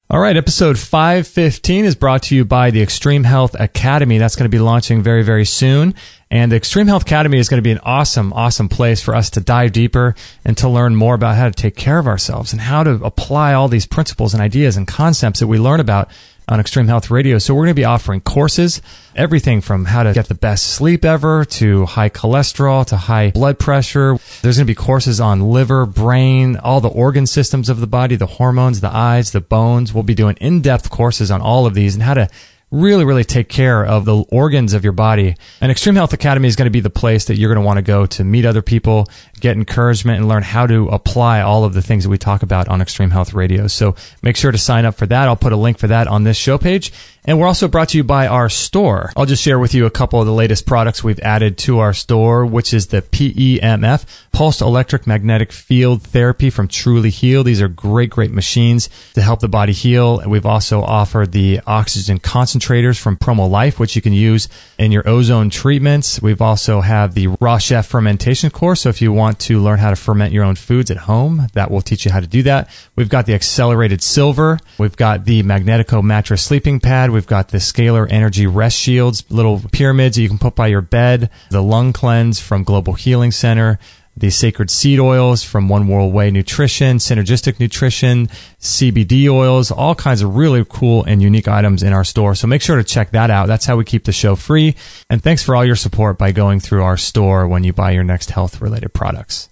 All right, episode 515 is brought to you by the Extreme Health Academy. That's going to be launching very, very soon. And the Extreme Health Academy is going to be an awesome, awesome place for us to dive deeper and to learn more about how to take care of ourselves and how to apply all these principles and ideas and concepts that we learn about on Extreme Health Radio. So we're going to be offering courses, everything from how to get the best sleep ever to high cholesterol to high blood pressure. There's going to be courses on liver, brain, all the organ systems of the body, the hormones, the eyes, the bones. We'll be doing in-depth courses on all of these and how to really, really take care of the organs of your body. And Extreme Health Academy is going to be the place that you're going to want to go to meet other people, get encouragement, and learn how to apply all of the things that we talk about on Extreme Health Radio. So make sure to sign up for that. I'll put a link for that on this show page. And we're also brought to you by our store. I'll just share with you a couple of the latest products we've added to our store, which is the PEMF, Pulsed Electric Magnetic Field Therapy from Truly Heal. These are great, great machines to help the body heal. And we've also offered the oxygen concentrators from Promo Life, which you can use in your ozone treatments. We've also have the Raw Chef fermentation course. So if you want to learn how to ferment your own foods at home, that will teach you how to do that. We've got the Accelerated Silver. We've got the Magnetico Mattress Sleeping Pad. We've got the Scalar Energy Rest Shields, little pyramids you can put by your bed, the Lung Cleanse from Global Healing Center, the Sacred Seed Oils from One World Way Nutrition, Synergistic Nutrition, CBD oils, all kinds of really cool and unique items in our store. So make sure to check that out. That's how we keep the show free. And thanks for all your support by going through our store when you buy your next health-related products.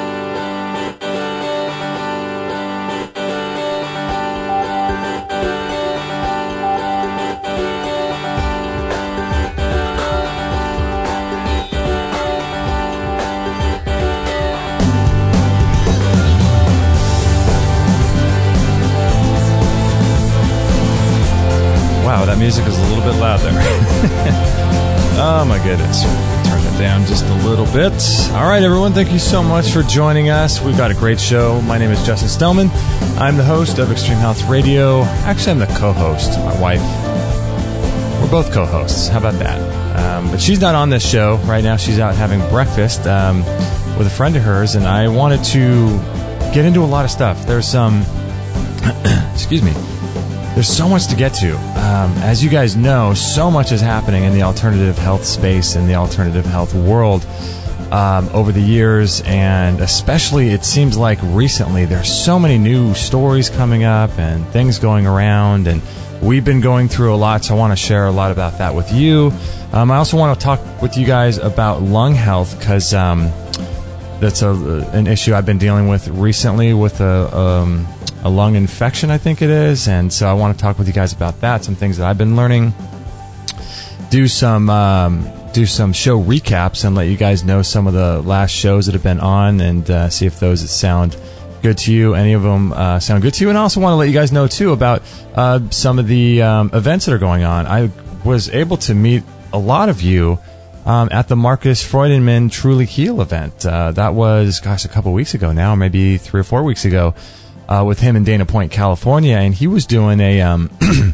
Wow, that music is a little bit loud there. Oh my goodness. Turn it down just a little bit. All right, everyone, thank you so much for joining us. We've got a great show. My name is Justin Stellman. I'm the host of Extreme Health Radio. Actually, I'm the co-host. My wife. We're both co-hosts. How about that? But she's not on this show right now. She's out having breakfast with a friend of hers, and I wanted to get into a lot of stuff. There's some... excuse me. There's so much to get to. As you guys know, so much is happening in the alternative health space and the alternative health world over the years, and especially it seems like recently there's so many new stories coming up and things going around, and we've been going through a lot, so I want to share a lot about that with you. I also want to talk with you guys about lung health, because that's an issue I've been dealing with recently with a lung infection, I think it is, and so I want to talk with you guys about that, some things that I've been learning, do some show recaps and let you guys know some of the last shows that have been on, and see if those sound good to you. Any of them sound good to you, and I also want to let you guys know too about some of the events that are going on. I was able to meet a lot of you at the Marcus Freudenman Truly Heal event. That was, a couple weeks ago now, maybe 3 or 4 weeks ago. With him in Dana Point, California, and he was doing a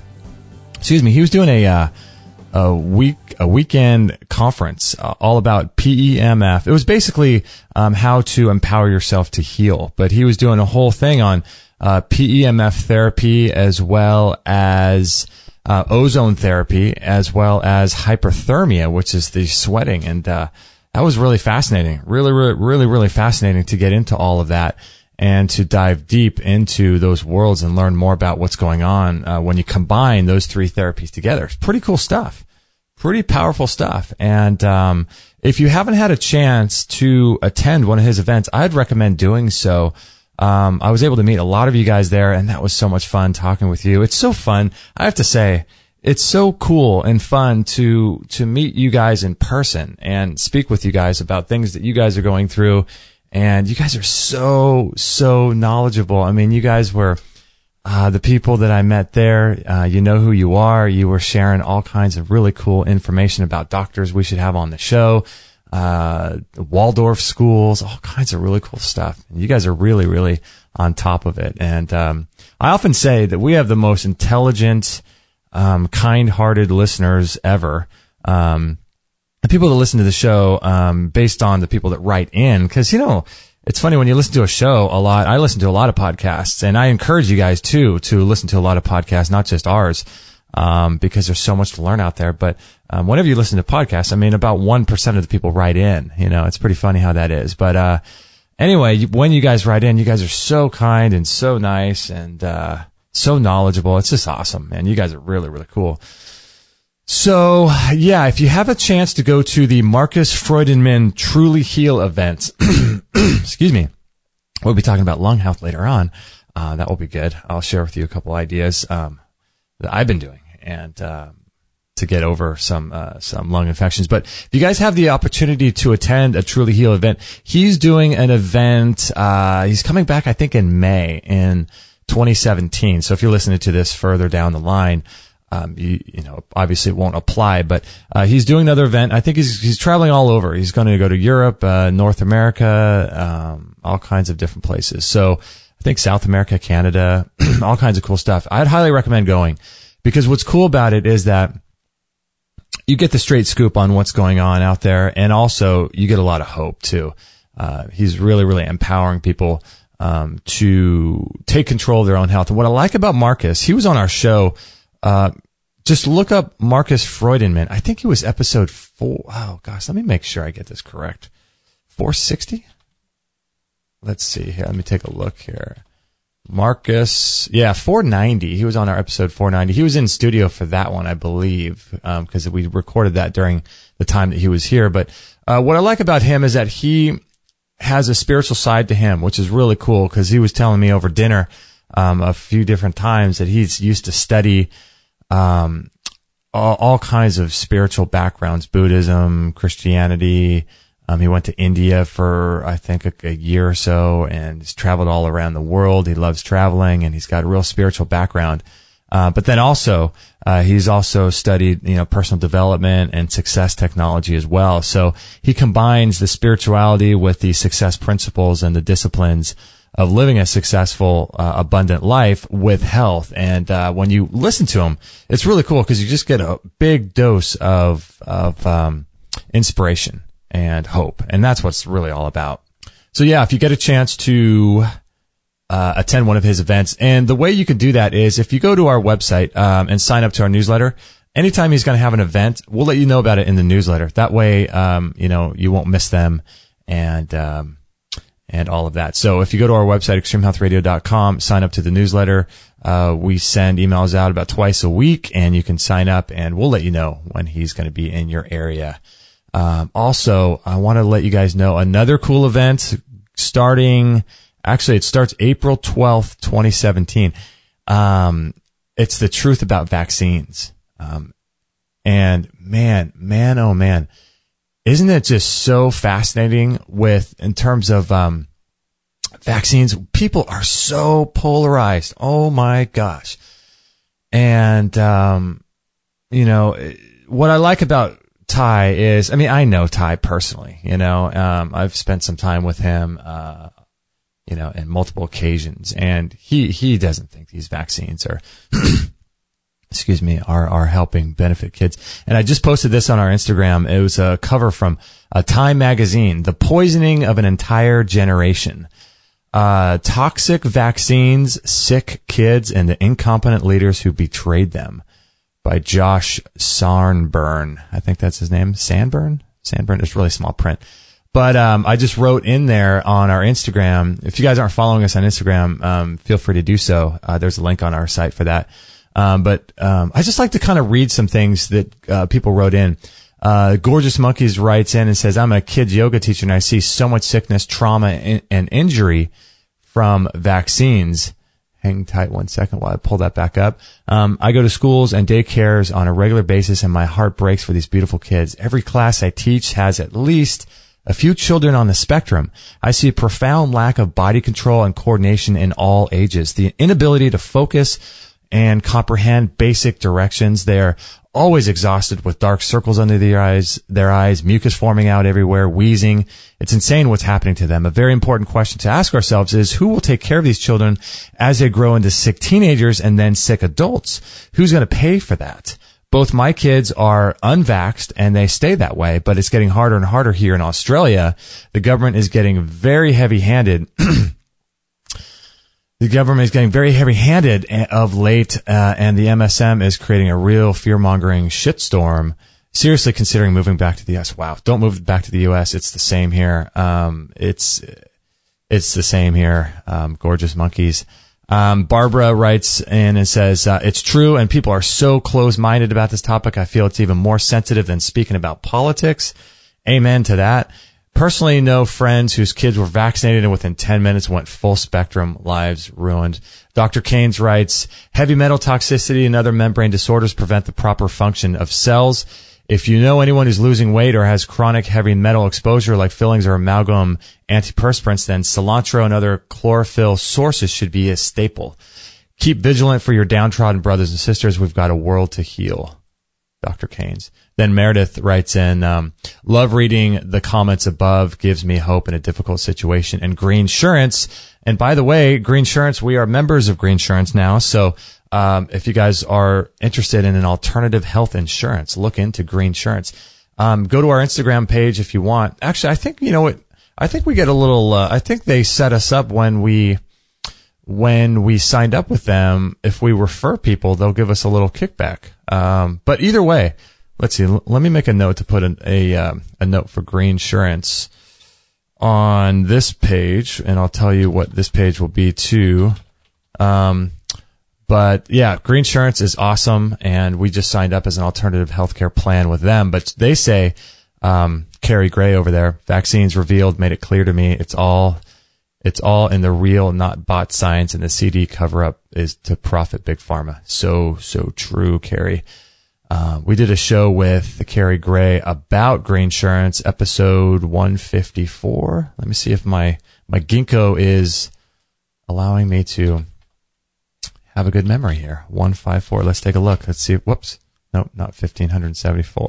a weekend conference all about PEMF. It was basically how to empower yourself to heal, but he was doing a whole thing on PEMF therapy, as well as ozone therapy, as well as hyperthermia, which is the sweating, and that was really fascinating. Really fascinating to get into all of that and to dive deep into those worlds and learn more about what's going on when you combine those three therapies together. It's pretty cool stuff. Pretty powerful stuff. And if you haven't had a chance to attend one of his events, I'd recommend doing so. I was able to meet a lot of you guys there, and that was so much fun talking with you. It's so fun. I have to say, it's so cool and fun to meet you guys in person and speak with you guys about things that you guys are going through. And you guys are so knowledgeable. I mean, you guys were the people that I met there. You know who you are. You were sharing all kinds of really cool information about doctors we should have on the show, Waldorf schools, all kinds of really cool stuff. And you guys are really on top of it. And I often say that we have the most intelligent, kind-hearted listeners ever. The people that listen to the show, based on the people that write in, because, it's funny when you listen to a show a lot. I listen to a lot of podcasts, and I encourage you guys too to listen to a lot of podcasts, not just ours, because there's so much to learn out there. But whenever you listen to podcasts, I mean, about 1% of the people write in. You know, it's pretty funny how that is. But anyway, when you guys write in, you guys are so kind and so nice and so knowledgeable. It's just awesome, man. You guys are really, really cool. So, yeah, if you have a chance to go to the Marcus Freudenman Truly Heal event, excuse me, we'll be talking about lung health later on. That will be good. I'll share with you a couple ideas that I've been doing and to get over some lung infections. But if you guys have the opportunity to attend a Truly Heal event, he's doing an event. He's coming back, I think, in May in 2017. So if you're listening to this further down the line, you know, obviously it won't apply, but he's doing another event. I think he's traveling all over. He's going to go to Europe, North America, all kinds of different places. So I think South America, Canada, all kinds of cool stuff. I'd highly recommend going because what's cool about it is that you get the straight scoop on what's going on out there, and also you get a lot of hope too. He's really, really empowering people to take control of their own health. And what I like about Marcus, he was on our show. Just look up Marcus Freudenman. I think he was episode 4. Oh gosh, let me make sure I get this correct. 460? Let's see here. Let me take a look here. Marcus, 490. He was on our episode 490. He was in studio for that one, I believe, because we recorded that during the time that he was here. But what I like about him is that he has a spiritual side to him, which is really cool, because he was telling me over dinner a few different times that he's used to study all kinds of spiritual backgrounds, Buddhism, Christianity. He went to India for, I think, a year or so, and he's traveled all around the world. He loves traveling, and he's got a real spiritual background. But then also, he's also studied, you know, personal development and success technology as well. So he combines the spirituality with the success principles and the disciplines of living a successful, abundant life with health. And when you listen to him, it's really cool because you just get a big dose of inspiration and hope. And that's what's really all about. So yeah, if you get a chance to attend one of his events, and the way you can do that is if you go to our website and sign up to our newsletter, anytime he's going to have an event, we'll let you know about it in the newsletter. That way, you know, you won't miss them and all of that. So if you go to our website, extremehealthradio.com, sign up to the newsletter. We send emails out about twice a week, and you can sign up, and we'll let you know when he's going to be in your area. Also, I want to let you guys know another cool event starting, actually it starts April 12th, 2017. It's the truth about vaccines. And man, oh man. Isn't it just so fascinating in terms of vaccines? People are so polarized. Oh my gosh. And, you know, what I like about Ty is, I mean, I know Ty personally, you know, I've spent some time with him, you know, in multiple occasions, and he doesn't think these vaccines are are helping benefit kids. And I just posted this on our Instagram. It was a cover from Time magazine, The Poisoning of an Entire Generation. Toxic Vaccines, Sick Kids, and the Incompetent Leaders Who Betrayed Them, by Josh Sarnburn. I think that's his name. Sandburn? It's really small print. But I just wrote in there on our Instagram. If you guys aren't following us on Instagram, feel free to do so. There's a link on our site for that. But I just like to kind of read some things that people wrote in. Gorgeous Monkeys writes in and says, I'm a kids yoga teacher, and I see so much sickness, trauma, and injury from vaccines. Hang tight 1 second while I pull that back up. I go to schools and daycares on a regular basis, and my heart breaks for these beautiful kids. Every class I teach has at least a few children on the spectrum. I see a profound lack of body control and coordination in all ages. The inability to focus and comprehend basic directions. They're always exhausted with dark circles under their eyes, mucus forming out everywhere, wheezing. It's insane what's happening to them. A very important question to ask ourselves is, who will take care of these children as they grow into sick teenagers and then sick adults? Who's going to pay for that? both my kids are unvaxxed and they stay that way, but it's getting harder and harder here in Australia. The government is getting very heavy-handed. The government is getting very heavy-handed of late, and the MSM is creating a real fear-mongering shitstorm. Seriously considering moving back to the U.S. Wow, don't move back to the U.S. It's the same here. It's the same here. Gorgeous monkeys. Barbara writes in and says, it's true, and people are so close-minded about this topic. I feel it's even more sensitive than speaking about politics. Amen to that. Personally know friends whose kids were vaccinated and within 10 minutes went full spectrum, lives ruined. Dr. Keynes writes, heavy metal toxicity and other membrane disorders prevent the proper function of cells. If you know anyone who's losing weight or has chronic heavy metal exposure like fillings or amalgam antiperspirants, then cilantro and other chlorophyll sources should be a staple. Keep vigilant for your downtrodden brothers and sisters. We've got a world to heal. Dr. Keynes. Then Meredith writes in, love reading the comments above, gives me hope in a difficult situation. And Greensurance, and by the way, Greensurance, we are members of Greensurance now, so if you guys are interested in an alternative health insurance, look into Greensurance. Go to our Instagram page if you want. Actually, I think, you know what, I think we get a little, I think they set us up when we signed up with them. If we refer people, they'll give us a little kickback. But either way, let's see. Let me make a note to put a note for Greensurance on this page, and I'll tell you what this page will be too. But yeah, Greensurance is awesome, and we just signed up as an alternative healthcare plan with them. But they say, Carrie Gray over there, vaccines revealed, made it clear to me, it's all in the real, not bot science, and the CD cover-up is to profit Big Pharma. So true, Carrie. We did a show with Carrie Gray about Greensurance, episode 154. Let me see if my ginkgo is allowing me to have a good memory here. 154. Let's take a look. Let's see. Whoops. Nope, not 1574.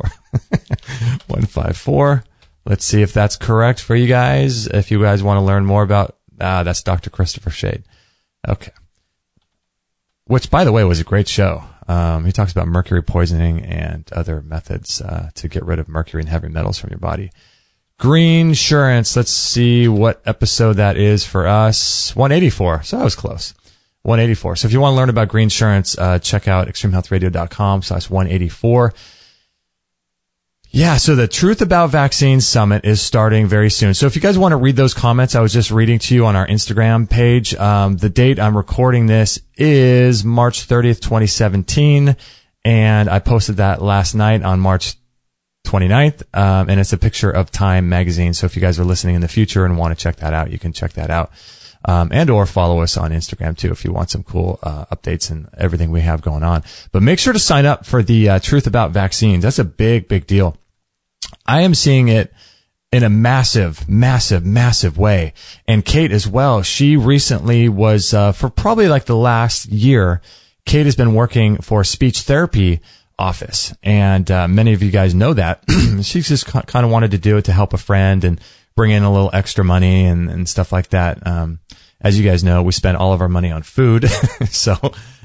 154. Let's see if that's correct for you guys. If you guys want to learn more about, that's Dr. Christopher Shade. Okay. Which, by the way, was a great show. He talks about mercury poisoning and other methods to get rid of mercury and heavy metals from your body. Greensurance. Let's see what episode that is for us. 184. So that was close. 184. So if you want to learn about Greensurance, check out extremehealthradio.com/184. Yeah, so the Truth About Vaccines Summit is starting very soon. So if you guys want to read those comments I was just reading to you on our Instagram page, the date I'm recording this is March 30th, 2017, and I posted that last night on March 29th, and it's a picture of Time magazine. So if you guys are listening in the future and want to check that out, you can check that out. And or follow us on Instagram too if you want some cool updates and everything we have going on. But make sure to sign up for the Truth About Vaccines. That's a big deal. I am seeing it in a massive way. And Kate as well. She recently was, for probably like the last year, Kate has been working for a speech therapy office. And many of you guys know that. She just kind of wanted to do it to help a friend and bring in a little extra money and stuff like that. As you guys know, we spend all of our money on food. So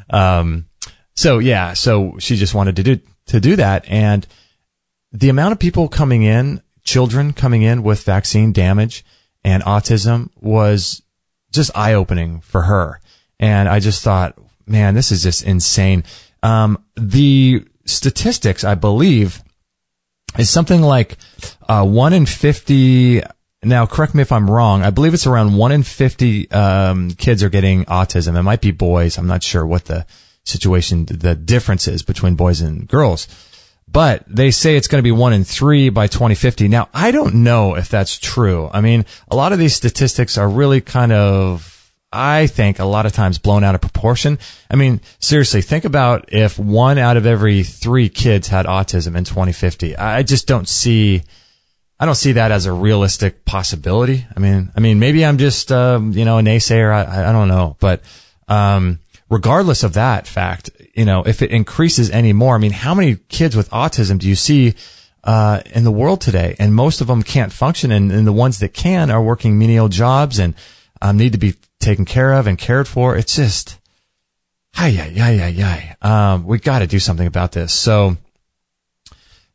she just wanted to do that. And the amount of people coming in, children coming in with vaccine damage and autism was just eye-opening for her. And I just thought, man, this is just insane. The statistics, I believe, is something like 1 in 50. Now, correct me if I'm wrong. I believe it's around 1 in 50 kids are getting autism. It might be boys. I'm not sure what the situation, the difference is between boys and girls. But they say it's going to be 1 in 3 by 2050. Now, I don't know if that's true. I mean, a lot of these statistics are really kind of, I think, a lot of times blown out of proportion. I mean, seriously, think about if 1 out of every 3 kids had autism in 2050. I just don't see that as a realistic possibility. I mean, maybe I'm just, a naysayer. I don't know. But, regardless of that fact, if it increases any more, I mean, how many kids with autism do you see, in the world today? And most of them can't function. And the ones that can are working menial jobs and, need to be taken care of and cared for. It's just, we got to do something about this. So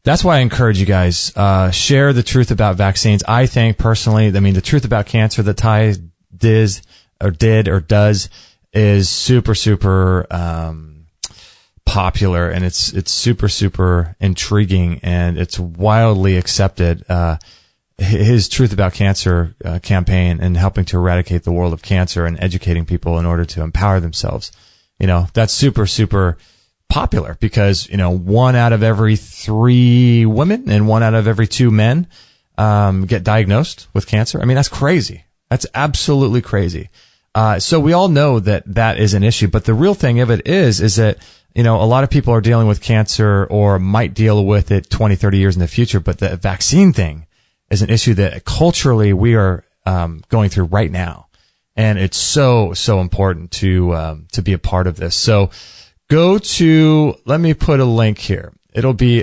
That's why I encourage you guys, share the truth about vaccines. I think personally, the truth about cancer that Ty did or does is super, super, popular, and it's super, super intriguing, and it's wildly accepted. His Truth About Cancer campaign and helping to eradicate the world of cancer and educating people in order to empower themselves. That's super, super popular because, 1 out of every 3 women and 1 out of every 2 men, get diagnosed with cancer. That's crazy. That's absolutely crazy. So we all know that is an issue, but the real thing of it is that, a lot of people are dealing with cancer or might deal with it 20, 30 years in the future, but the vaccine thing is an issue that culturally we are, going through right now. And it's so, so important to be a part of this. So go to, let me put a link here. It'll be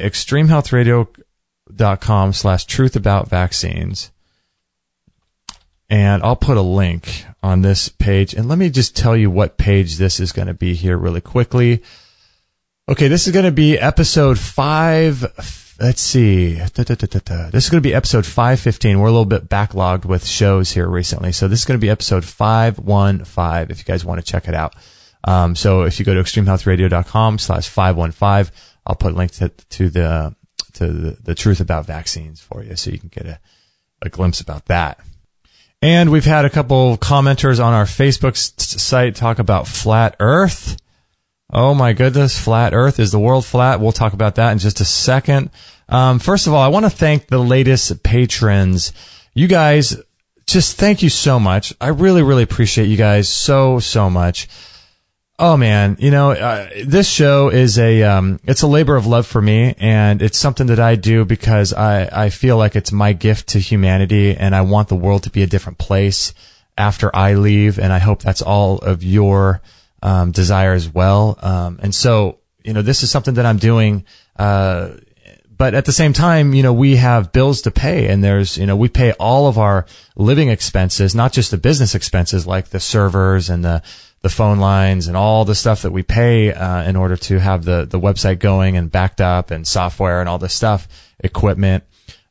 extremehealthradio.com/truthaboutvaccines. And I'll put a link on this page. And let me just tell you what page this is going to be here really quickly. Okay, this is going to be episode 5. Let's see. This is going to be episode 515. We're a little bit backlogged with shows here recently. So this is going to be episode 515 if you guys want to check it out. So if you go to extremehealthradio.com/515, I'll put a link to the truth about vaccines for you so you can get a glimpse about that. And we've had a couple commenters on our Facebook site talk about flat Earth. Oh my goodness, flat Earth. Is the world flat? We'll talk about that in just a second. First of all, I want to thank the latest patrons. You guys, just thank you so much. I really, really appreciate you guys so, so much. Oh man, this show is it's a labor of love for me, and it's something that I do because I feel like it's my gift to humanity, and I want the world to be a different place after I leave, and I hope that's all of your desire as well. And so, this is something that I'm doing, but at the same time, we have bills to pay, and there's, we pay all of our living expenses, not just the business expenses like the servers and the phone lines and all the stuff that we pay, in order to have the website going and backed up and software and all this stuff, equipment.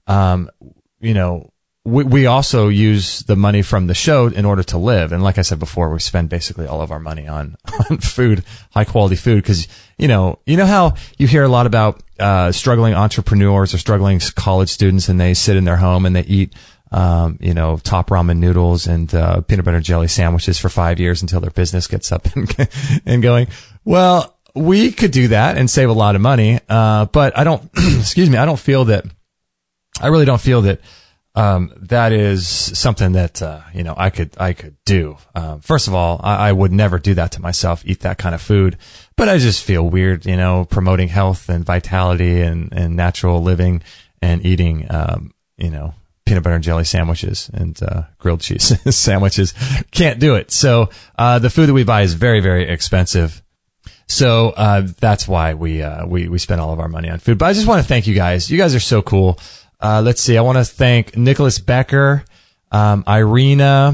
We also use the money from the show in order to live. And like I said before, we spend basically all of our money on food, high quality food. Cause, you know how you hear a lot about, struggling entrepreneurs or struggling college students, and they sit in their home and they eat, top ramen noodles and, peanut butter and jelly sandwiches for 5 years until their business gets up and going. Well, we could do that and save a lot of money. But I don't, I really don't feel that, that is something that, I could do. First of all, I would never do that to myself, eat that kind of food, but I just feel weird, promoting health and vitality and natural living and eating, peanut butter and jelly sandwiches and, grilled cheese sandwiches. Can't do it. So, the food that we buy is very, very expensive. So, that's why we spend all of our money on food. But I just want to thank you guys. You guys are so cool. Let's see. I want to thank Nicholas Becker, Irina,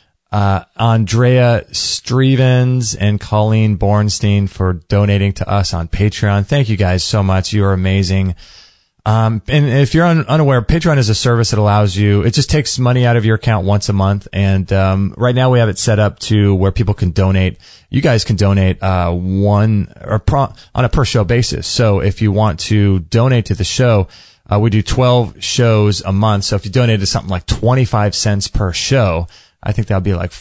Andrea Strevens, and Colleen Bornstein for donating to us on Patreon. Thank you guys so much. You are amazing. And if you're unaware, Patreon is a service that allows you, it just takes money out of your account once a month. And, right now we have it set up to where people can donate. You guys can donate, on a per show basis. So if you want to donate to the show, we do 12 shows a month. So if you donated something like 25 cents per show, I think that would be like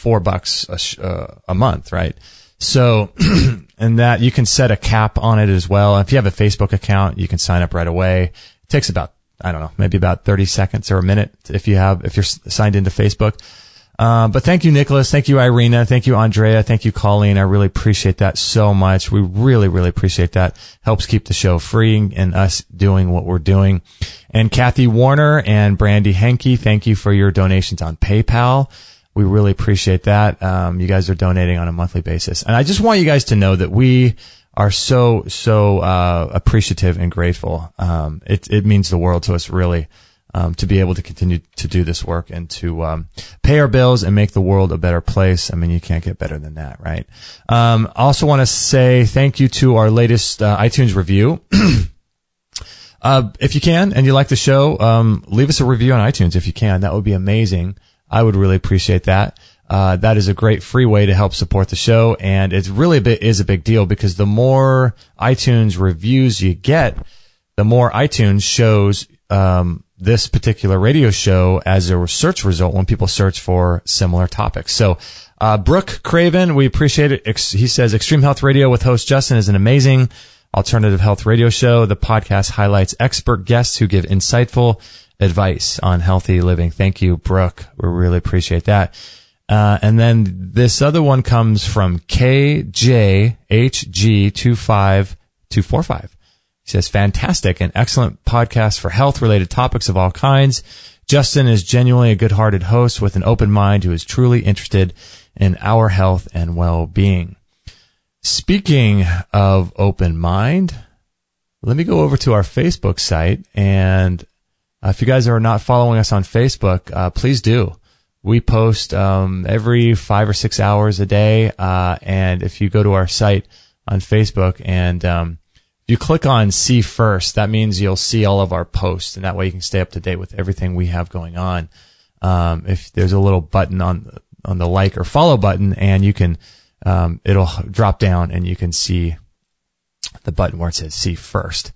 $4 a month, right? So, and that you can set a cap on it as well. If you have a Facebook account, you can sign up right away. It takes about, maybe about 30 seconds or a minute if you're signed into Facebook. But thank you, Nicholas. Thank you, Irina. Thank you, Andrea. Thank you, Colleen. I really appreciate that so much. We really, really appreciate that. Helps keep the show free and us doing what we're doing. And Kathy Warner and Brandy Henke, thank you for your donations on PayPal. We really appreciate that. You guys are donating on a monthly basis. And I just want you guys to know that we are so appreciative and grateful. It means the world to us, really. To be able to continue to do this work and to pay our bills and make the world a better place. You can't get better than that, right? I also want to say thank you to our latest iTunes review. If you can and you like the show, leave us a review on iTunes if you can. That would be amazing. I would really appreciate that. That is a great free way to help support the show, and it's really is a big deal because the more iTunes reviews you get, the more iTunes shows this particular radio show as a search result when people search for similar topics. So, Brooke Craven, we appreciate it. He says, Extreme Health Radio with host Justin is an amazing alternative health radio show. The podcast highlights expert guests who give insightful advice on healthy living. Thank you, Brooke. We really appreciate that. And then this other one comes from KJHG25245. He says, fantastic and excellent podcast for health-related topics of all kinds. Justin is genuinely a good-hearted host with an open mind who is truly interested in our health and well-being. Speaking of open mind, let me go over to our Facebook site. And if you guys are not following us on Facebook, please do. We post every 5 or 6 hours a day. And if you go to our site on Facebook and if you click on See First, that means you'll see all of our posts, and that way you can stay up to date with everything we have going on. If there's a little button on the like or follow button, and you can, it'll drop down and you can see the button where it says See First.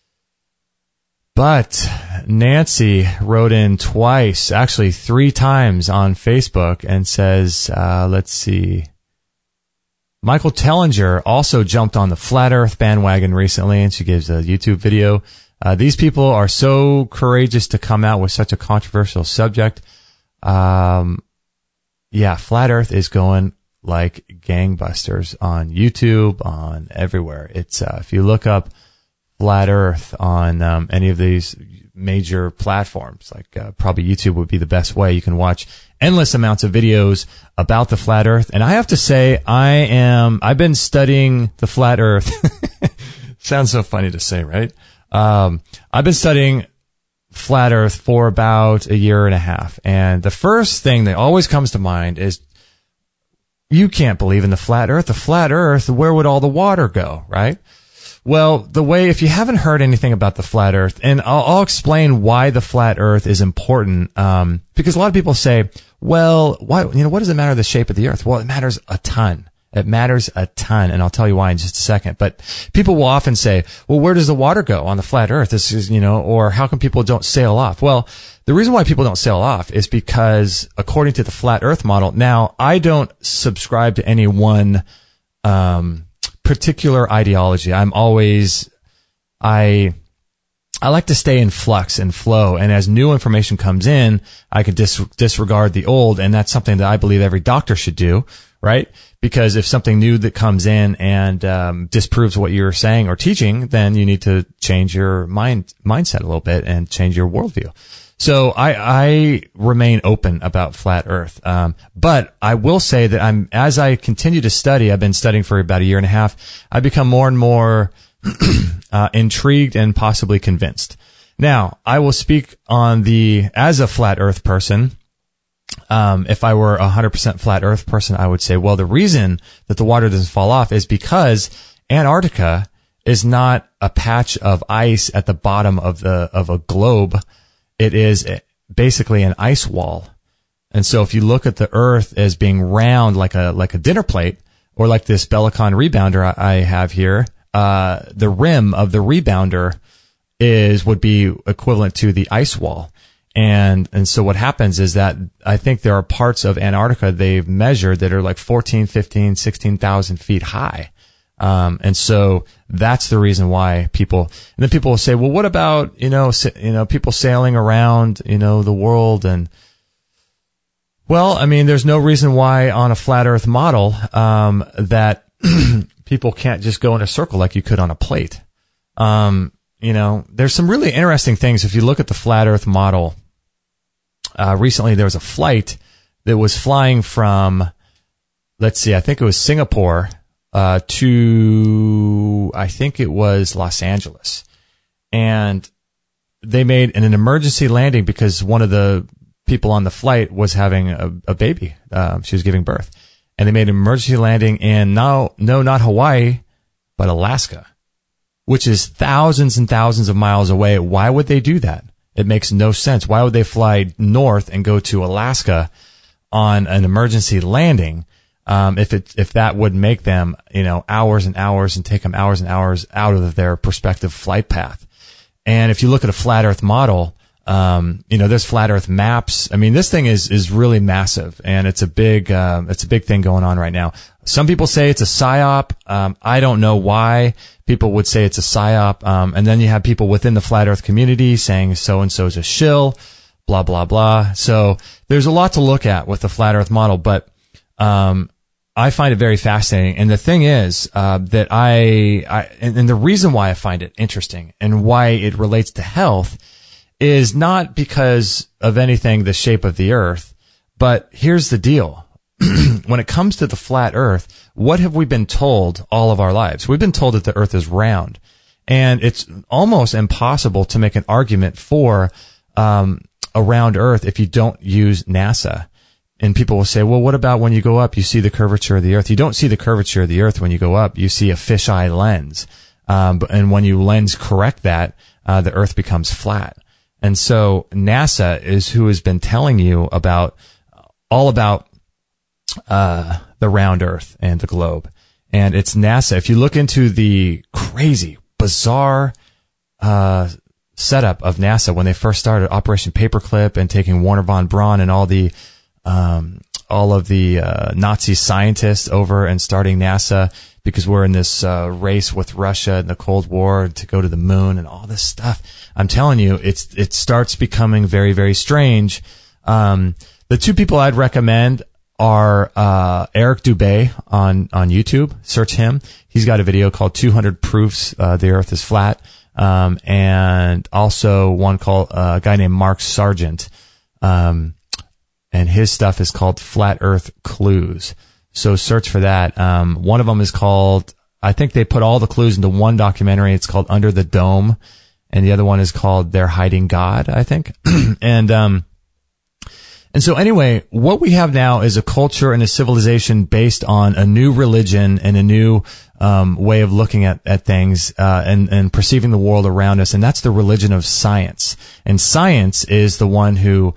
But Nancy wrote in twice, actually 3 times on Facebook and says, let's see. Michael Tellinger also jumped on the flat earth bandwagon recently, and she gives a YouTube video. These people are so courageous to come out with such a controversial subject. Yeah, flat earth is going like gangbusters on YouTube, on everywhere. It's, if you look up flat earth on any of these major platforms, like probably YouTube would be the best way. You can watch endless amounts of videos about the flat earth. And I have to say, I've been studying the flat earth. Sounds so funny to say, right? I've been studying flat earth for about a year and a half. And the first thing that always comes to mind is, you can't believe in the flat earth. The flat earth, where would all the water go, right? Well, if you haven't heard anything about the flat earth, and I'll explain why the flat earth is important, because a lot of people say, well, why, what does it matter the shape of the earth? Well, it matters a ton. It matters a ton, and I'll tell you why in just a second. But people will often say, well, where does the water go on the flat earth? This is, or how come people don't sail off? Well, the reason why people don't sail off is because according to the flat earth model, now I don't subscribe to any one, particular ideology. I like to stay in flux and flow, and as new information comes in, I can disregard the old, and that's something that I believe every doctor should do, right? Because if something new that comes in and disproves what you're saying or teaching, then you need to change your mindset a little bit and change your worldview. So I remain open about flat earth. But I will say that as I continue to study, I've been studying for about a year and a half, I become more and more intrigued and possibly convinced. Now, I will speak as a flat earth person. If I were 100% flat earth person, I would say, well, the reason that the water doesn't fall off is because Antarctica is not a patch of ice at the bottom of a globe. It is basically an ice wall. And so if you look at the earth as being round like a dinner plate, or like this Bellicon rebounder I have here, the rim of the rebounder would be equivalent to the ice wall. And so what happens is that I think there are parts of Antarctica they've measured that are like 14, 15, 16,000 feet high. And so that's the reason why and then people will say, well, what about, people sailing around, the world? And well, I mean, there's no reason why on a flat earth model, that people can't just go in a circle like you could on a plate. There's some really interesting things. If you look at the flat earth model, recently there was a flight that was flying from, let's see, I think it was Singapore, to, I think it was Los Angeles. And they made an emergency landing because one of the people on the flight was having a baby. She was giving birth. And they made an emergency landing in, not Hawaii, but Alaska. which is thousands and thousands of miles away. Why would they do that? It makes no sense. Why would they fly north and go to Alaska on an emergency landing? If that would make them, hours and hours and take them hours and hours out of their prospective flight path. And if you look at a flat earth model, there's flat earth maps. I mean, this thing is really massive, and it's a big thing going on right now. Some people say it's a psyop. I don't know why people would say it's a psyop. And then you have people within the flat earth community saying so-and-so's a shill, blah, blah, blah. So there's a lot to look at with the flat earth model, but, I find it very fascinating. And the thing is, that and the reason why I find it interesting and why it relates to health is not because of anything, the shape of the earth, but here's the deal. When it comes to the flat earth, what have we been told all of our lives? We've been told that the earth is round, and it's almost impossible to make an argument for, a round earth if you don't use NASA. And people will say, well, what about when you go up, you see the curvature of the earth? You don't see the curvature of the earth when you go up. You see a fisheye lens. And when you lens correct that, the earth becomes flat. And so NASA is who has been telling you all about the round earth and the globe. And it's NASA. If you look into the crazy, bizarre, setup of NASA when they first started Operation Paperclip and taking Wernher von Braun and all of the Nazi scientists over and starting NASA because we're in this race with Russia in the Cold War to go to the moon and all this stuff. I'm telling you, it starts becoming very, very strange. The two people I'd recommend are Eric Dubay on YouTube. Search him. He's got a video called 200 Proofs the Earth is Flat. And also one called a guy named Mark Sargent. And his stuff is called Flat Earth Clues. So search for that. One of them is called, I think they put all the clues into one documentary. It's called Under the Dome. And the other one is called They're Hiding God, I think. And so anyway, what we have now is a culture and a civilization based on a new religion and a new, way of looking at things, and perceiving the world around us. And that's the religion of science. And science is the one who,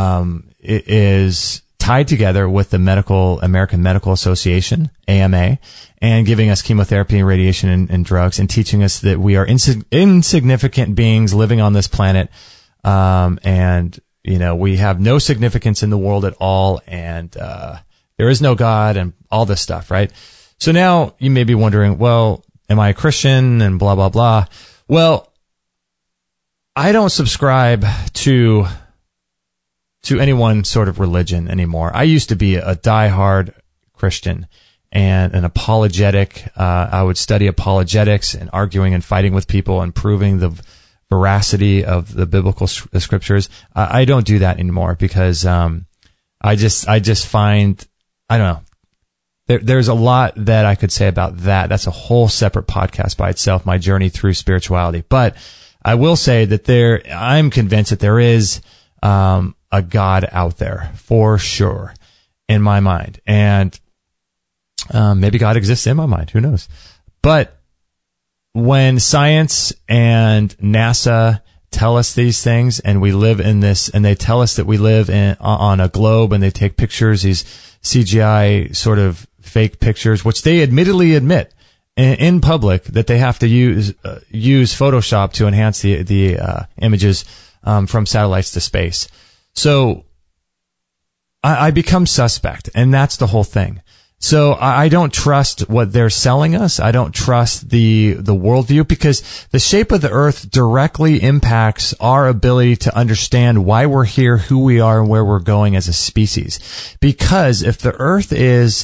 is tied together with the American Medical Association, AMA, and giving us chemotherapy and radiation and drugs and teaching us that we are insignificant beings living on this planet. And, we have no significance in the world at all. And, there is no God and all this stuff, right? So now you may be wondering, well, am I a Christian and blah, blah, blah. Well, I don't subscribe to any one sort of religion anymore. I used to be a diehard Christian and an apologetic. I would study apologetics and arguing and fighting with people and proving the veracity of the biblical scriptures. I don't do that anymore because I just find, I don't know. There's a lot that I could say about that. That's a whole separate podcast by itself, my journey through spirituality. But I will say that I'm convinced that there is a God out there for sure in my mind. And maybe God exists in my mind. Who knows? But when science and NASA tell us these things and we live in this, and they tell us that we live on a globe, and they take pictures, these CGI sort of fake pictures, which they admittedly admit in public that they have to use Photoshop to enhance the images from satellites to space. So I become suspect, and that's the whole thing. So I don't trust what they're selling us. I don't trust the worldview, because the shape of the earth directly impacts our ability to understand why we're here, who we are, and where we're going as a species. Because if the earth is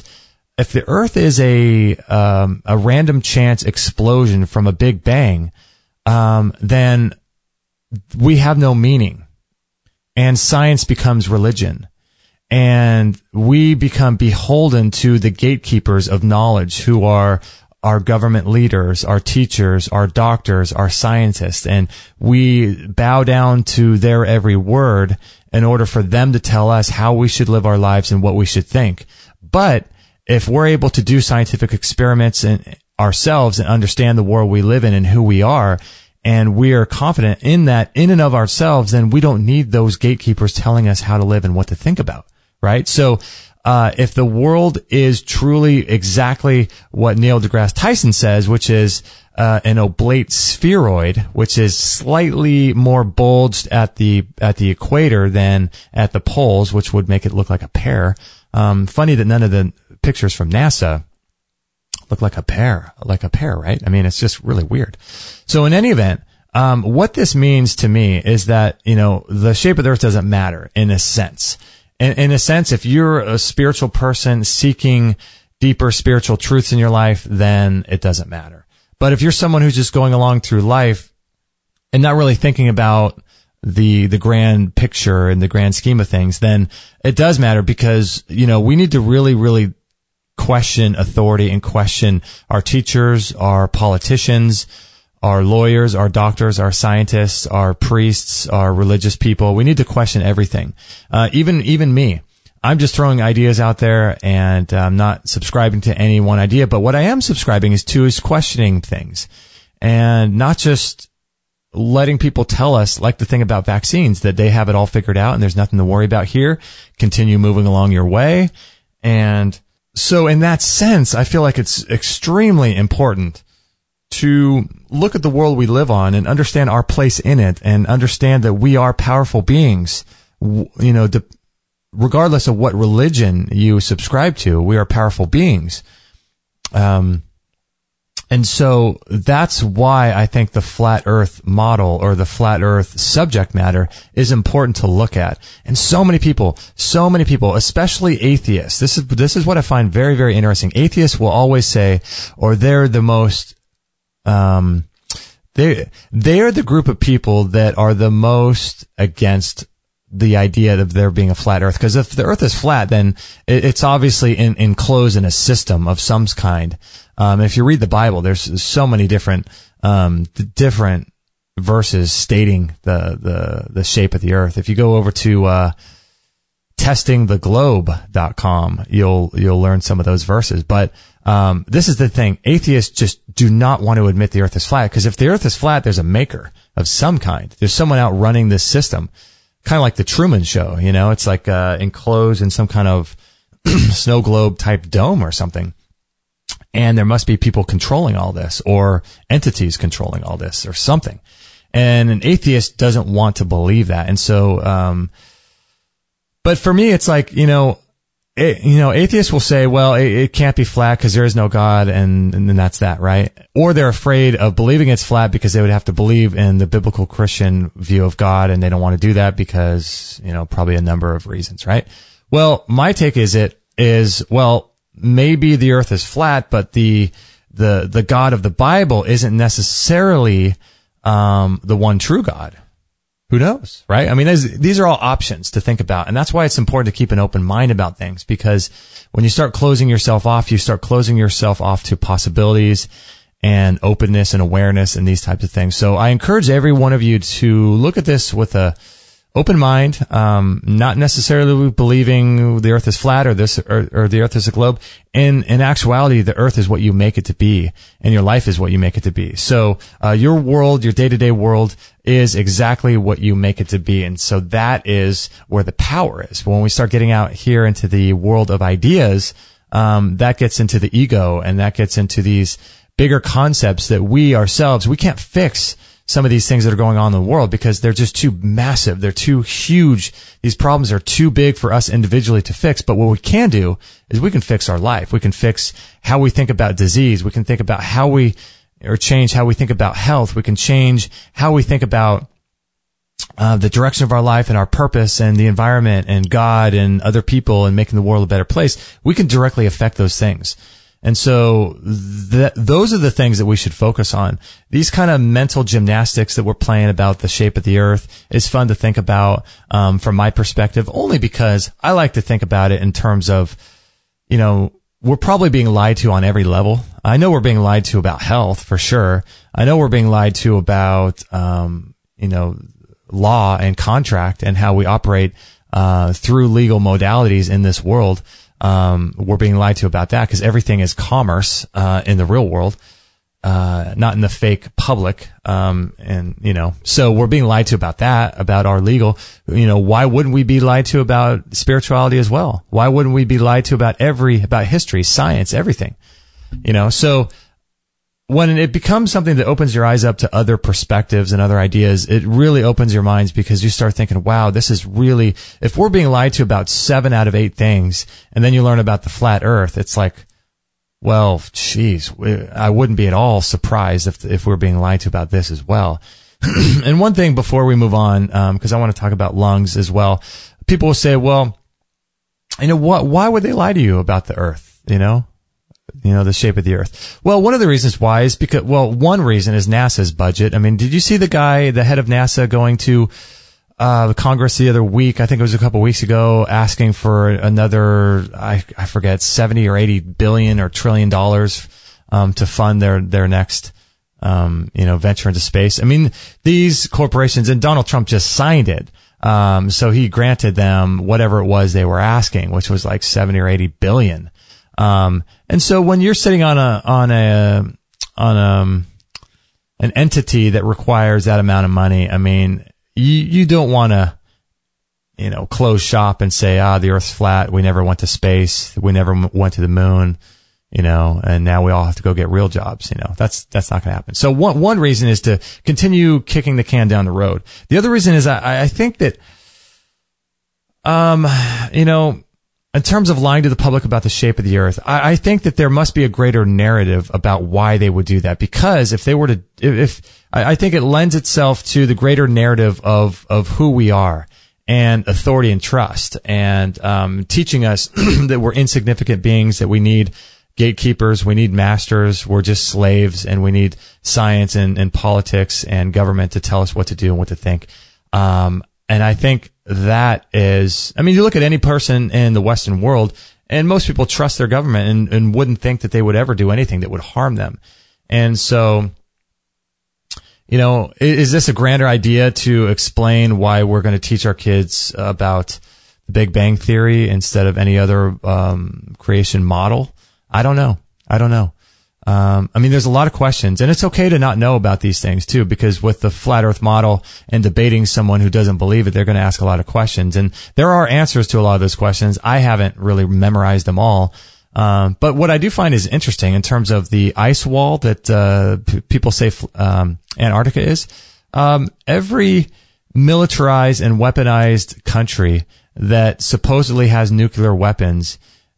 a random chance explosion from a big bang, then we have no meaning. And science becomes religion. And we become beholden to the gatekeepers of knowledge, who are our government leaders, our teachers, our doctors, our scientists. And we bow down to their every word in order for them to tell us how we should live our lives and what we should think. But if we're able to do scientific experiments ourselves and understand the world we live in and who we are, and we are confident in that in and of ourselves, then we don't need those gatekeepers telling us how to live and what to think about, right? So if the world is truly exactly what Neil deGrasse Tyson says, which is an oblate spheroid, which is slightly more bulged at the equator than at the poles, which would make it look like a pear. Funny that none of the pictures from NASA look like a pear, right? I mean, it's just really weird. So in any event, what this means to me is that, the shape of the earth doesn't matter in a sense. In a sense, if you're a spiritual person seeking deeper spiritual truths in your life, then it doesn't matter. But if you're someone who's just going along through life and not really thinking about the grand picture and the grand scheme of things, then it does matter, because, we need to really, really question authority and question our teachers, our politicians, our lawyers, our doctors, our scientists, our priests, our religious people. We need to question everything. Even me. I'm just throwing ideas out there, and I'm not subscribing to any one idea. But what I am subscribing is questioning things, and not just letting people tell us, like the thing about vaccines, that they have it all figured out and there's nothing to worry about here. Continue moving along your way. And so in that sense, I feel like it's extremely important to look at the world we live on and understand our place in it, and understand that we are powerful beings. Regardless of what religion you subscribe to, we are powerful beings. And so that's why I think the flat earth model, or the flat earth subject matter, is important to look at. And so many people, especially atheists, this is what I find very, very interesting. Atheists will always say, or they're the most, they are the group of people that are the most against the idea of there being a flat earth. Because if the earth is flat, then it's obviously enclosed in a system of some kind. If you read the Bible, there's so many different verses stating the shape of the earth. If you go over to testingtheglobe.com, you'll learn some of those verses. But this is the thing. Atheists just do not want to admit the earth is flat, because if the earth is flat, there's a maker of some kind. There's someone out running this system. Kind of like the Truman Show, it's like enclosed in some kind of snow globe type dome or something. And there must be people controlling all this, or entities controlling all this, or something. And an atheist doesn't want to believe that. And so, but for me, it's like, atheists will say, well, it can't be flat because there is no God, and then that's that, right? Or they're afraid of believing it's flat because they would have to believe in the biblical Christian view of God, and they don't want to do that because, probably a number of reasons, right? Well, my take is, well, maybe the earth is flat, but the God of the Bible isn't necessarily the one true God. Who knows, right? I mean, these are all options to think about. And that's why it's important to keep an open mind about things, because when you start closing yourself off, you start closing yourself off to possibilities and openness and awareness and these types of things. So I encourage every one of you to look at this with a open mind, not necessarily believing the earth is flat or the earth is a globe. In actuality, the earth is what you make it to be, and your life is what you make it to be. So, your world, your day-to-day world is exactly what you make it to be. And so that is where the power is. When we start getting out here into the world of ideas, that gets into the ego, and that gets into these bigger concepts that we can't fix some of these things that are going on in the world because they're just too massive. They're too huge. These problems are too big for us individually to fix. But what we can do is we can fix our life. We can fix how we think about disease. We can think about change how we think about health. We can change how we think about the direction of our life and our purpose and the environment and God and other people and making the world a better place. We can directly affect those things. And so those are the things that we should focus on. These kind of mental gymnastics that we're playing about the shape of the earth is fun to think about, from my perspective, only because I like to think about it in terms of, we're probably being lied to on every level. I know we're being lied to about health for sure. I know we're being lied to about, law and contract and how we operate, through legal modalities in this world. we're being lied to about that because everything is commerce, in the real world, not in the fake public. So we're being lied to about that, about our legal, why wouldn't we be lied to about spirituality as well? Why wouldn't we be lied to about history, science, everything? So when it becomes something that opens your eyes up to other perspectives and other ideas, it really opens your minds because you start thinking, wow, this is really, if we're being lied to about 7 out of 8 things, and then you learn about the flat earth, it's like, well, geez, I wouldn't be at all surprised if we're being lied to about this as well. And one thing before we move on, because I want to talk about lungs as well, people will say, well, why would they lie to you about the earth, the shape of the earth? Well, one of the reasons why is because, one reason is NASA's budget. I mean, did you see the head of NASA going to the Congress the other week? I think it was a couple weeks ago, asking for another, I forget, 70 or 80 billion or trillion dollars, to fund their next, venture into space. I mean, these corporations, and Donald Trump just signed it. So he granted them whatever it was they were asking, which was like 70 or 80 billion. And so when you're sitting on an entity that requires that amount of money, I mean, you don't want to, close shop and say, the earth's flat. We never went to space. We never went to the moon, and now we all have to go get real jobs. That's not going to happen. So one reason is to continue kicking the can down the road. The other reason is I think that, in terms of lying to the public about the shape of the earth, I think that there must be a greater narrative about why they would do that. Because if they were to, I think it lends itself to the greater narrative of who we are and authority and trust, and teaching us that we're insignificant beings, that we need gatekeepers, we need masters, we're just slaves, and we need science and politics and government to tell us what to do and what to think. And I think that is, you look at any person in the Western world, and most people trust their government and wouldn't think that they would ever do anything that would harm them. And so, is this a grander idea to explain why we're going to teach our kids about the Big Bang Theory instead of any other creation model? I don't know. There's a lot of questions, and it's okay to not know about these things too, because with the flat earth model and debating someone who doesn't believe it, they're going to ask a lot of questions, and there are answers to a lot of those questions. I haven't really memorized them all. But what I do find is interesting in terms of the ice wall that, people say, Antarctica is, every militarized and weaponized country that supposedly has nuclear weapons,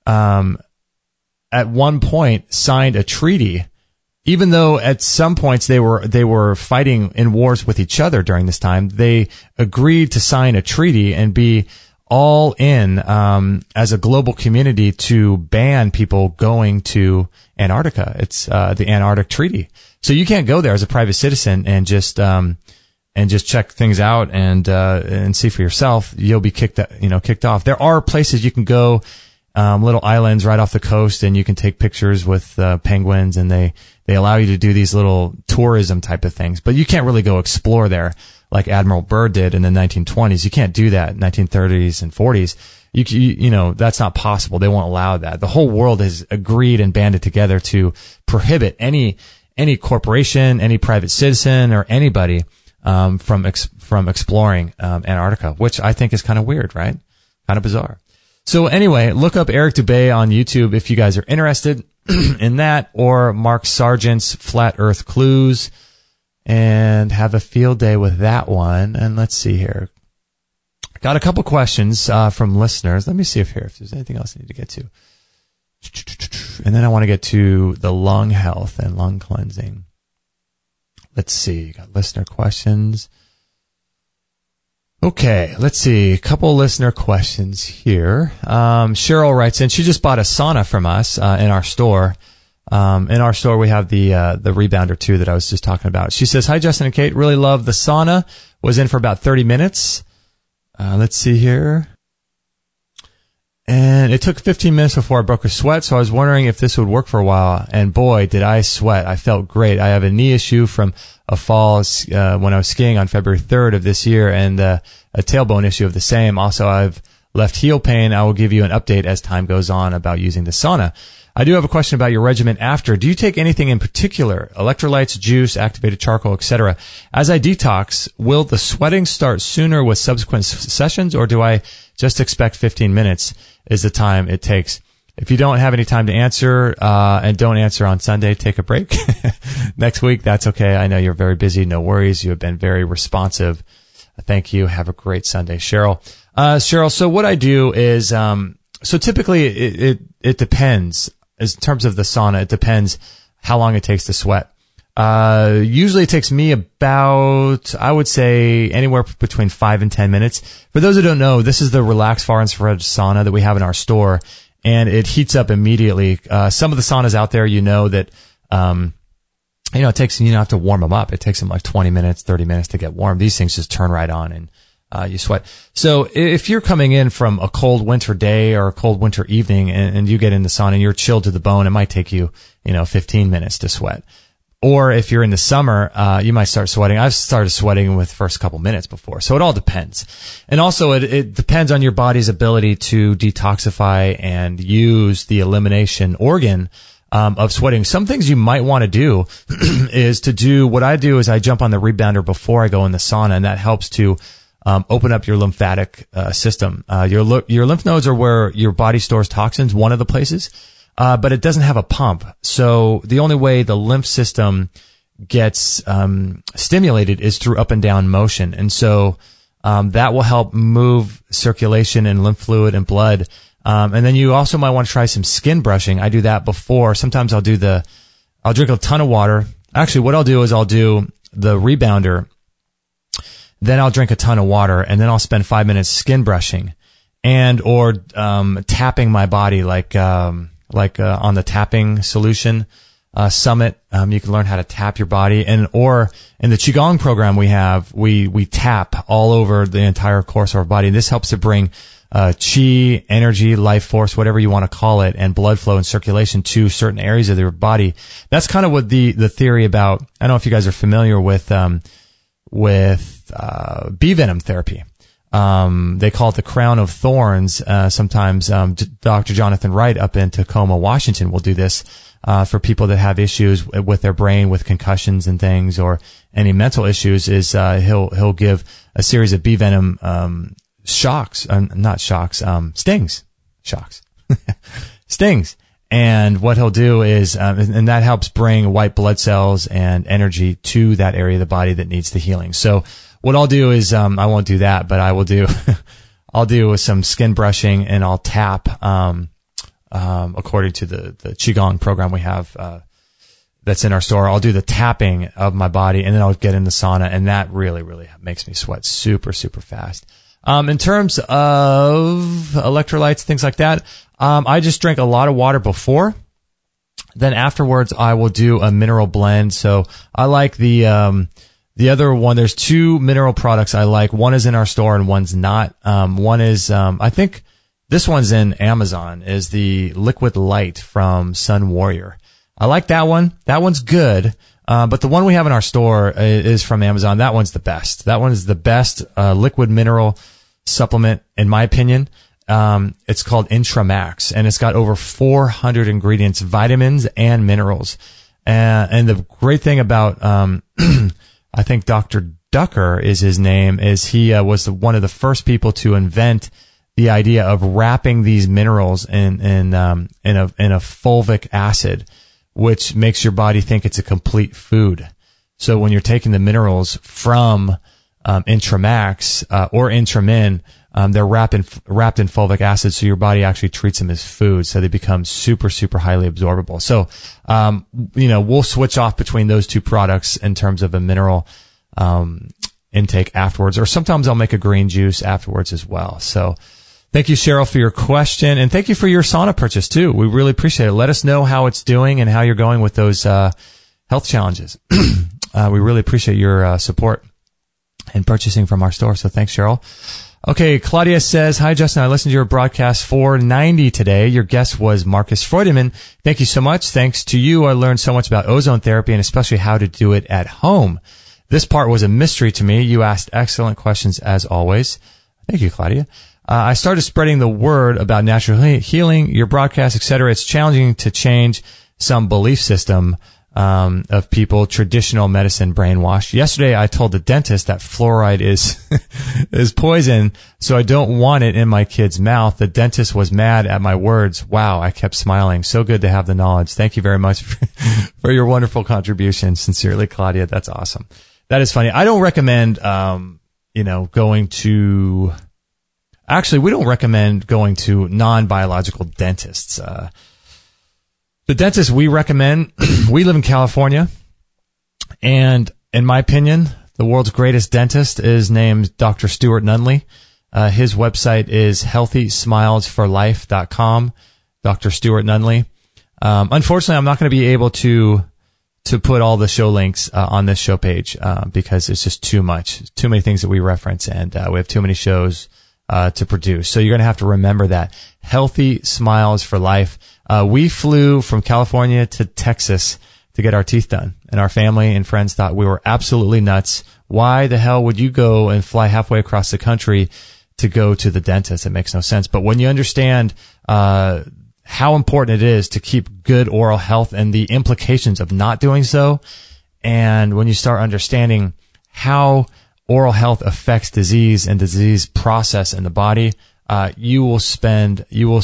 at one point signed a treaty, even though at some points they were fighting in wars with each other during this time. They agreed to sign a treaty and be all in, as a global community, to ban people going to Antarctica. It's, the Antarctic Treaty. So you can't go there as a private citizen and just check things out and see for yourself. You'll be kicked off. There are places you can go, little islands right off the coast, and you can take pictures with penguins, and they allow you to do these little tourism type of things. But you can't really go explore there like Admiral Byrd did in the 1920s. You can't do that in 1930s and 40s. That's not possible. They won't allow that. The whole world has agreed and banded together to prohibit any corporation, any private citizen, or anybody from exploring Antarctica, which I think is kind of weird, right? Kind of bizarre. So anyway, look up Eric Dubay on YouTube if you guys are interested in that, or Mark Sargent's Flat Earth Clues, and have a field day with that one. And let's see here. Got a couple questions from listeners. Let me see if there's anything else I need to get to. And then I want to get to the lung health and lung cleansing. Let's see. Got listener questions. Okay, let's see. A couple listener questions here. Cheryl writes in. She just bought a sauna from us in our store. In our store, we have the Rebounder 2 that I was just talking about. She says, "Hi, Justin and Kate. Really love the sauna. Was in for about 30 minutes. Let's see here. And it took 15 minutes before I broke a sweat, so I was wondering if this would work for a while. And boy, did I sweat. I felt great. I have a knee issue from a fall when I was skiing on February 3rd of this year, and a tailbone issue of the same. Also, I've left heel pain. I will give you an update as time goes on about using the sauna. I do have a question about your regimen after. Do you take anything in particular? Electrolytes, juice, activated charcoal, etc. As I detox, will the sweating start sooner with subsequent sessions, or do I just expect 15 minutes is the time it takes? If you don't have any time to answer, and don't answer on Sunday, take a break. Next week, that's okay. I know you're very busy. No worries. You have been very responsive. Thank you. Have a great Sunday, Cheryl. Cheryl, so what I do is, so typically it depends. In terms of the sauna, it depends how long it takes to sweat. Usually it takes me about, I would say, anywhere between 5 and 10 minutes. For those who don't know, this is the relaxed far infrared sauna that we have in our store, and it heats up immediately. Some of the saunas out there, that, it takes, you don't have to warm them up. It takes them like 20 minutes, 30 minutes to get warm. These things just turn right on and you sweat. So if you're coming in from a cold winter day or a cold winter evening and you get in the sauna and you're chilled to the bone, it might take you, 15 minutes to sweat. Or if you're in the summer, you might start sweating. I've started sweating with the first couple minutes before. So it all depends. And also it depends on your body's ability to detoxify and use the elimination organ of sweating. Some things you might want to do is to do what I do is I jump on the rebounder before I go in the sauna, and that helps to open up your lymphatic system. Your lymph nodes are where your body stores toxins, one of the places, but it doesn't have a pump. So the only way the lymph system gets stimulated is through up and down motion. And so that will help move circulation and lymph fluid and blood. And then you also might want to try some skin brushing. I do that before. Sometimes I'll drink a ton of water. Actually, what I'll do is I'll do the rebounder. Then I'll drink a ton of water, and then I'll spend 5 minutes skin brushing or tapping my body like on the tapping solution summit. You can learn how to tap your body, or in the Qigong program we tap all over the entire course of our body. And this helps to bring chi, energy, life force, whatever you want to call it, and blood flow and circulation to certain areas of your body. That's kind of what the theory about. I don't know if you guys are familiar with bee venom therapy. They call it the crown of thorns. Sometimes Dr. Jonathan Wright up in Tacoma, Washington will do this for people that have issues with their brain, with concussions and things, or any mental issues. Is he'll give a series of bee venom stings. And what he'll do is, and that helps bring white blood cells and energy to that area of the body that needs the healing. So what I'll do is, I won't do that, but I will do, I'll do some skin brushing, and I'll tap, according to the Qigong program we have, that's in our store. I'll do the tapping of my body, and then I'll get in the sauna, and that really, really makes me sweat super, super fast. In terms of electrolytes, things like that, I just drink a lot of water before. Then afterwards, I will do a mineral blend. So I like the other one. There's two mineral products I like. One is in our store and one's not. One is, I think this one's in Amazon, is the Liquid Light from Sun Warrior. I like that one. That one's good. But the one we have in our store is from Amazon. That one's the best. That one is the best, liquid mineral supplement, in my opinion. It's called Intramax, and it's got over 400 ingredients, vitamins and minerals. And the great thing about, I think Dr. Ducker is his name, is he was one of the first people to invent the idea of wrapping these minerals in a fulvic acid, which makes your body think it's a complete food. So when you're taking the minerals from Intramax or Intramin, they're wrapped in fulvic acid, so your body actually treats them as food, so they become super, super highly absorbable. So, we'll switch off between those two products in terms of a mineral intake afterwards, or sometimes I'll make a green juice afterwards as well. So thank you, Cheryl, for your question, and thank you for your sauna purchase too. We really appreciate it. Let us know how it's doing and how you're going with those health challenges. We really appreciate your support and purchasing from our store. So thanks, Cheryl. Okay, Claudia says, hi, Justin. I listened to your broadcast 490 today. Your guest was Marcus Freudemann. Thank you so much. Thanks to you, I learned so much about ozone therapy and especially how to do it at home. This part was a mystery to me. You asked excellent questions as always. Thank you, Claudia. I started spreading the word about natural healing, your broadcast, etc. It's challenging to change some belief system of people, traditional medicine brainwash. Yesterday, I told the dentist that fluoride is poison, so I don't want it in my kid's mouth. The dentist was mad at my words. Wow, I kept smiling. So good to have the knowledge. Thank you very much for your wonderful contribution. Sincerely, Claudia. That's awesome. That is funny. I don't recommend, going to. Actually, we don't recommend going to non-biological dentists. The dentist we recommend, we live in California, and in my opinion, the world's greatest dentist is named Dr. Stuart Nunley. His website is healthysmilesforlife.com, Dr. Stuart Nunley. Unfortunately, I'm not going to be able to put all the show links on this show page because it's just too many things that we reference, and we have too many shows to produce. So you're going to have to remember that. Healthy Smiles for Life. We flew from California to Texas to get our teeth done, and our family and friends thought we were absolutely nuts. Why the hell would you go and fly halfway across the country to go to the dentist? It makes no sense. But when you understand how important it is to keep good oral health and the implications of not doing so, and when you start understanding how oral health affects disease and disease process in the body, you will spare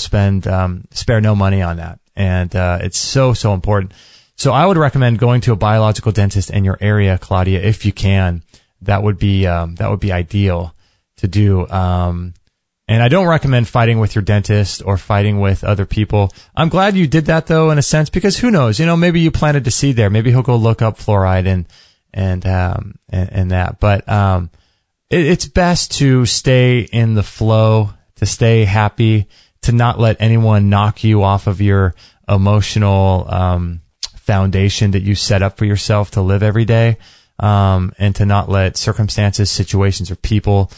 no money on that. And, it's so important. So I would recommend going to a biological dentist in your area, Claudia, if you can. That would be ideal to do. And I don't recommend fighting with your dentist or fighting with other people. I'm glad you did that though, in a sense, because who knows, maybe you planted a seed there. Maybe he'll go look up fluoride and that. But, it's best to stay in the flow, to stay happy, to not let anyone knock you off of your emotional, foundation that you set up for yourself to live every day, and to not let circumstances, situations, or people,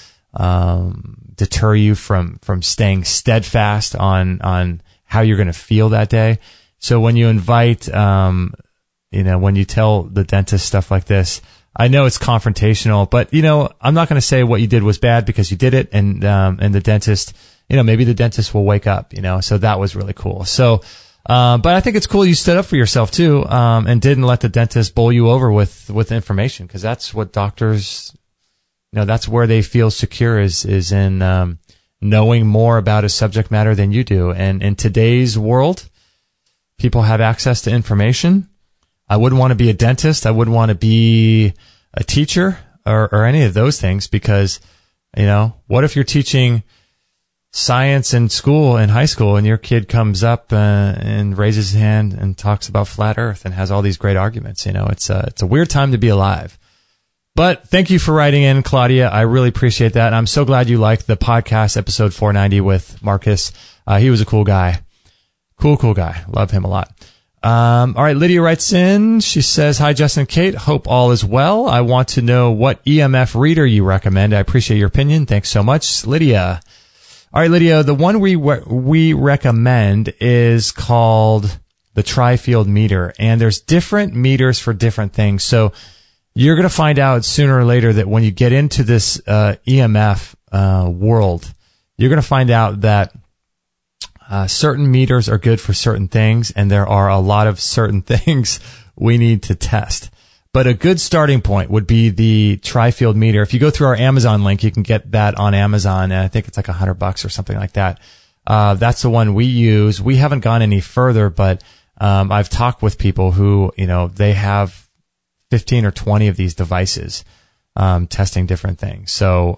deter you from staying steadfast on how you're going to feel that day. So when you invite, when you tell the dentist stuff like this, I know it's confrontational, but I'm not going to say what you did was bad because you did it, and the dentist, maybe the dentist will wake up, so that was really cool. So, but I think it's cool you stood up for yourself too, and didn't let the dentist bowl you over with information, because that's what doctors, that's where they feel secure is in, knowing more about a subject matter than you do. And in today's world, people have access to information. I wouldn't want to be a dentist. I wouldn't want to be a teacher or any of those things, because, what if you're teaching science in school, in high school, and your kid comes up and raises his hand and talks about flat earth and has all these great arguments? It's a weird time to be alive. But thank you for writing in, Claudia. I really appreciate that. And I'm so glad you liked the podcast, episode 490 with Marcus. He was a cool guy. Cool guy. Love him a lot. All right. Lydia writes in. She says, "Hi, Justin and Kate. Hope all is well. I want to know what EMF reader you recommend. I appreciate your opinion. Thanks so much, Lydia." All right, Lydia, the one we recommend is called the Tri-Field meter, and there's different meters for different things. So you're going to find out sooner or later that when you get into this EMF world, you're going to find out that certain meters are good for certain things, and there are a lot of certain things we need to test. But a good starting point would be the Tri-Field meter. If you go through our Amazon link, you can get that on Amazon, and I think it's like $100 or something like that. That's the one we use. We haven't gone any further, but I've talked with people who, they have 15 or 20 of these devices testing different things. So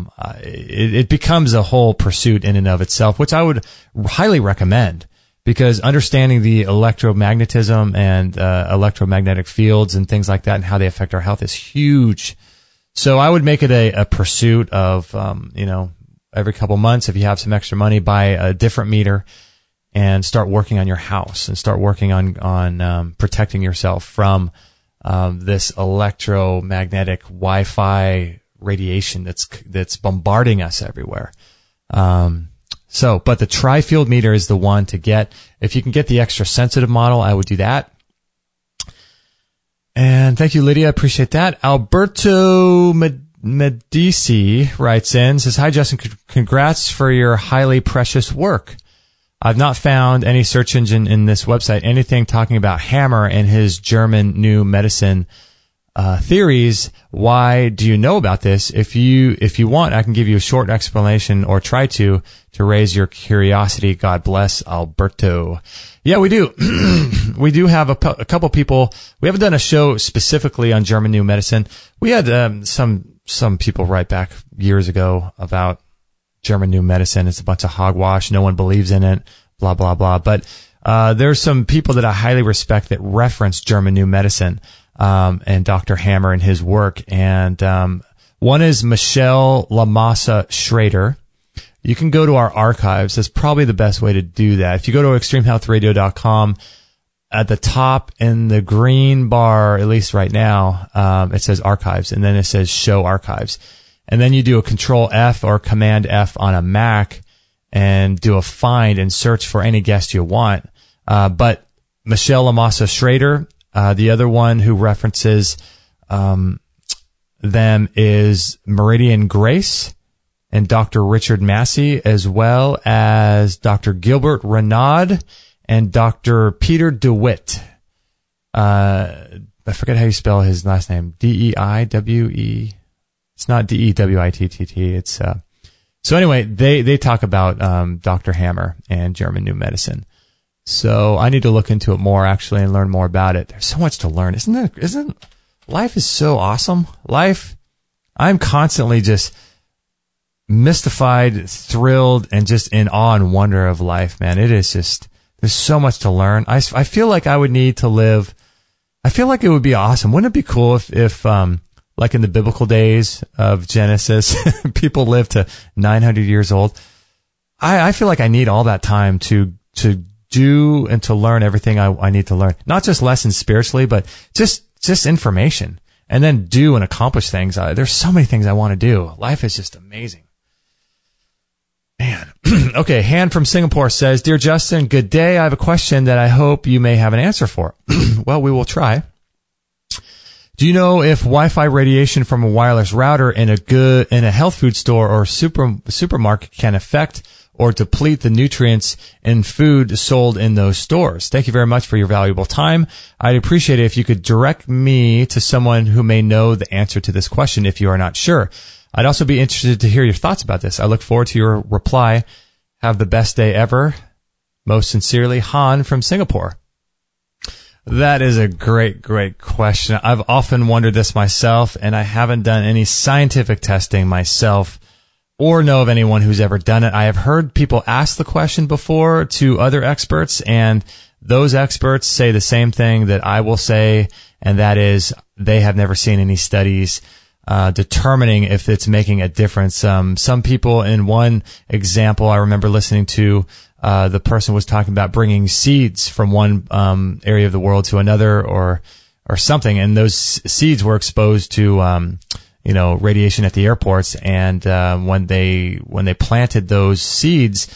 it becomes a whole pursuit in and of itself, which I would highly recommend, because understanding the electromagnetism and electromagnetic fields and things like that and how they affect our health is huge. So I would make it a pursuit of, every couple months, if you have some extra money, buy a different meter and start working on your house and start working on protecting yourself from this electromagnetic Wi-Fi radiation that's bombarding us everywhere. But the Tri-Field meter is the one to get. If you can get the extra sensitive model, I would do that. And thank you, Lydia. Appreciate that. Alberto Medici writes in, says, "Hi, Justin. Congrats for your highly precious work. I've not found any search engine in this website anything talking about Hammer and his German New Medicine theories. Why do you know about this? If you want, I can give you a short explanation or try to raise your curiosity. God bless, Alberto." Yeah, we do. We do have a couple people. We haven't done a show specifically on German New Medicine. We had some people write back years ago about German New Medicine. It's a bunch of hogwash. No one believes in it, blah, blah, blah. But there's some people that I highly respect that reference German New Medicine and Dr. Hammer and his work. And one is Michelle Lamassa Schrader. You can go to our archives. That's probably the best way to do that. If you go to extremehealthradio.com, at the top in the green bar, at least right now, it says archives, and then it says show archives. And then you do a Control F or Command F on a Mac and do a find and search for any guest you want. But Michelle Lamassa Schrader, the other one who references them is Meridian Grace and Dr. Richard Massey, as well as Dr. Gilbert Renaud and Dr. Peter DeWitt. I forget how you spell his last name. D-E-I-W-E. It's not D-E-W-I-T-T-T. It's, so anyway, they talk about, Dr. Hammer and German New Medicine. So I need to look into it more actually and learn more about it. There's so much to learn. Isn't life is so awesome? I'm constantly just mystified, thrilled, and just in awe and wonder of life, man. It is just, there's so much to learn. I feel like I would need to live. I feel like it would be awesome. Wouldn't it be cool if like in the biblical days of Genesis, people lived to 900 years old? I feel like I need all that time to do and to learn everything I need to learn. Not just lessons spiritually, but just information. And then do and accomplish things. There's so many things I want to do. Life is just amazing. Man. Okay, Han from Singapore says, "Dear Justin, good day. I have a question that I hope you may have an answer for." Well, we will try. Do you know if Wi-Fi radiation from a wireless router in a health food store or supermarket can affect or deplete the nutrients in food sold in those stores? Thank you very much for your valuable time. I'd appreciate it if you could direct me to someone who may know the answer to this question if you are not sure. I'd also be interested to hear your thoughts about this. I look forward to your reply. Have the best day ever. Most sincerely, Han from Singapore. That is a great, great question. I've often wondered this myself, and I haven't done any scientific testing myself or know of anyone who's ever done it. I have heard people ask the question before to other experts, and those experts say the same thing that I will say, and that is they have never seen any studies determining if it's making a difference. Some people, in one example, I remember listening to, the person was talking about bringing seeds from one area of the world to another or something, and those seeds were exposed to radiation at the airports, and when they planted those seeds,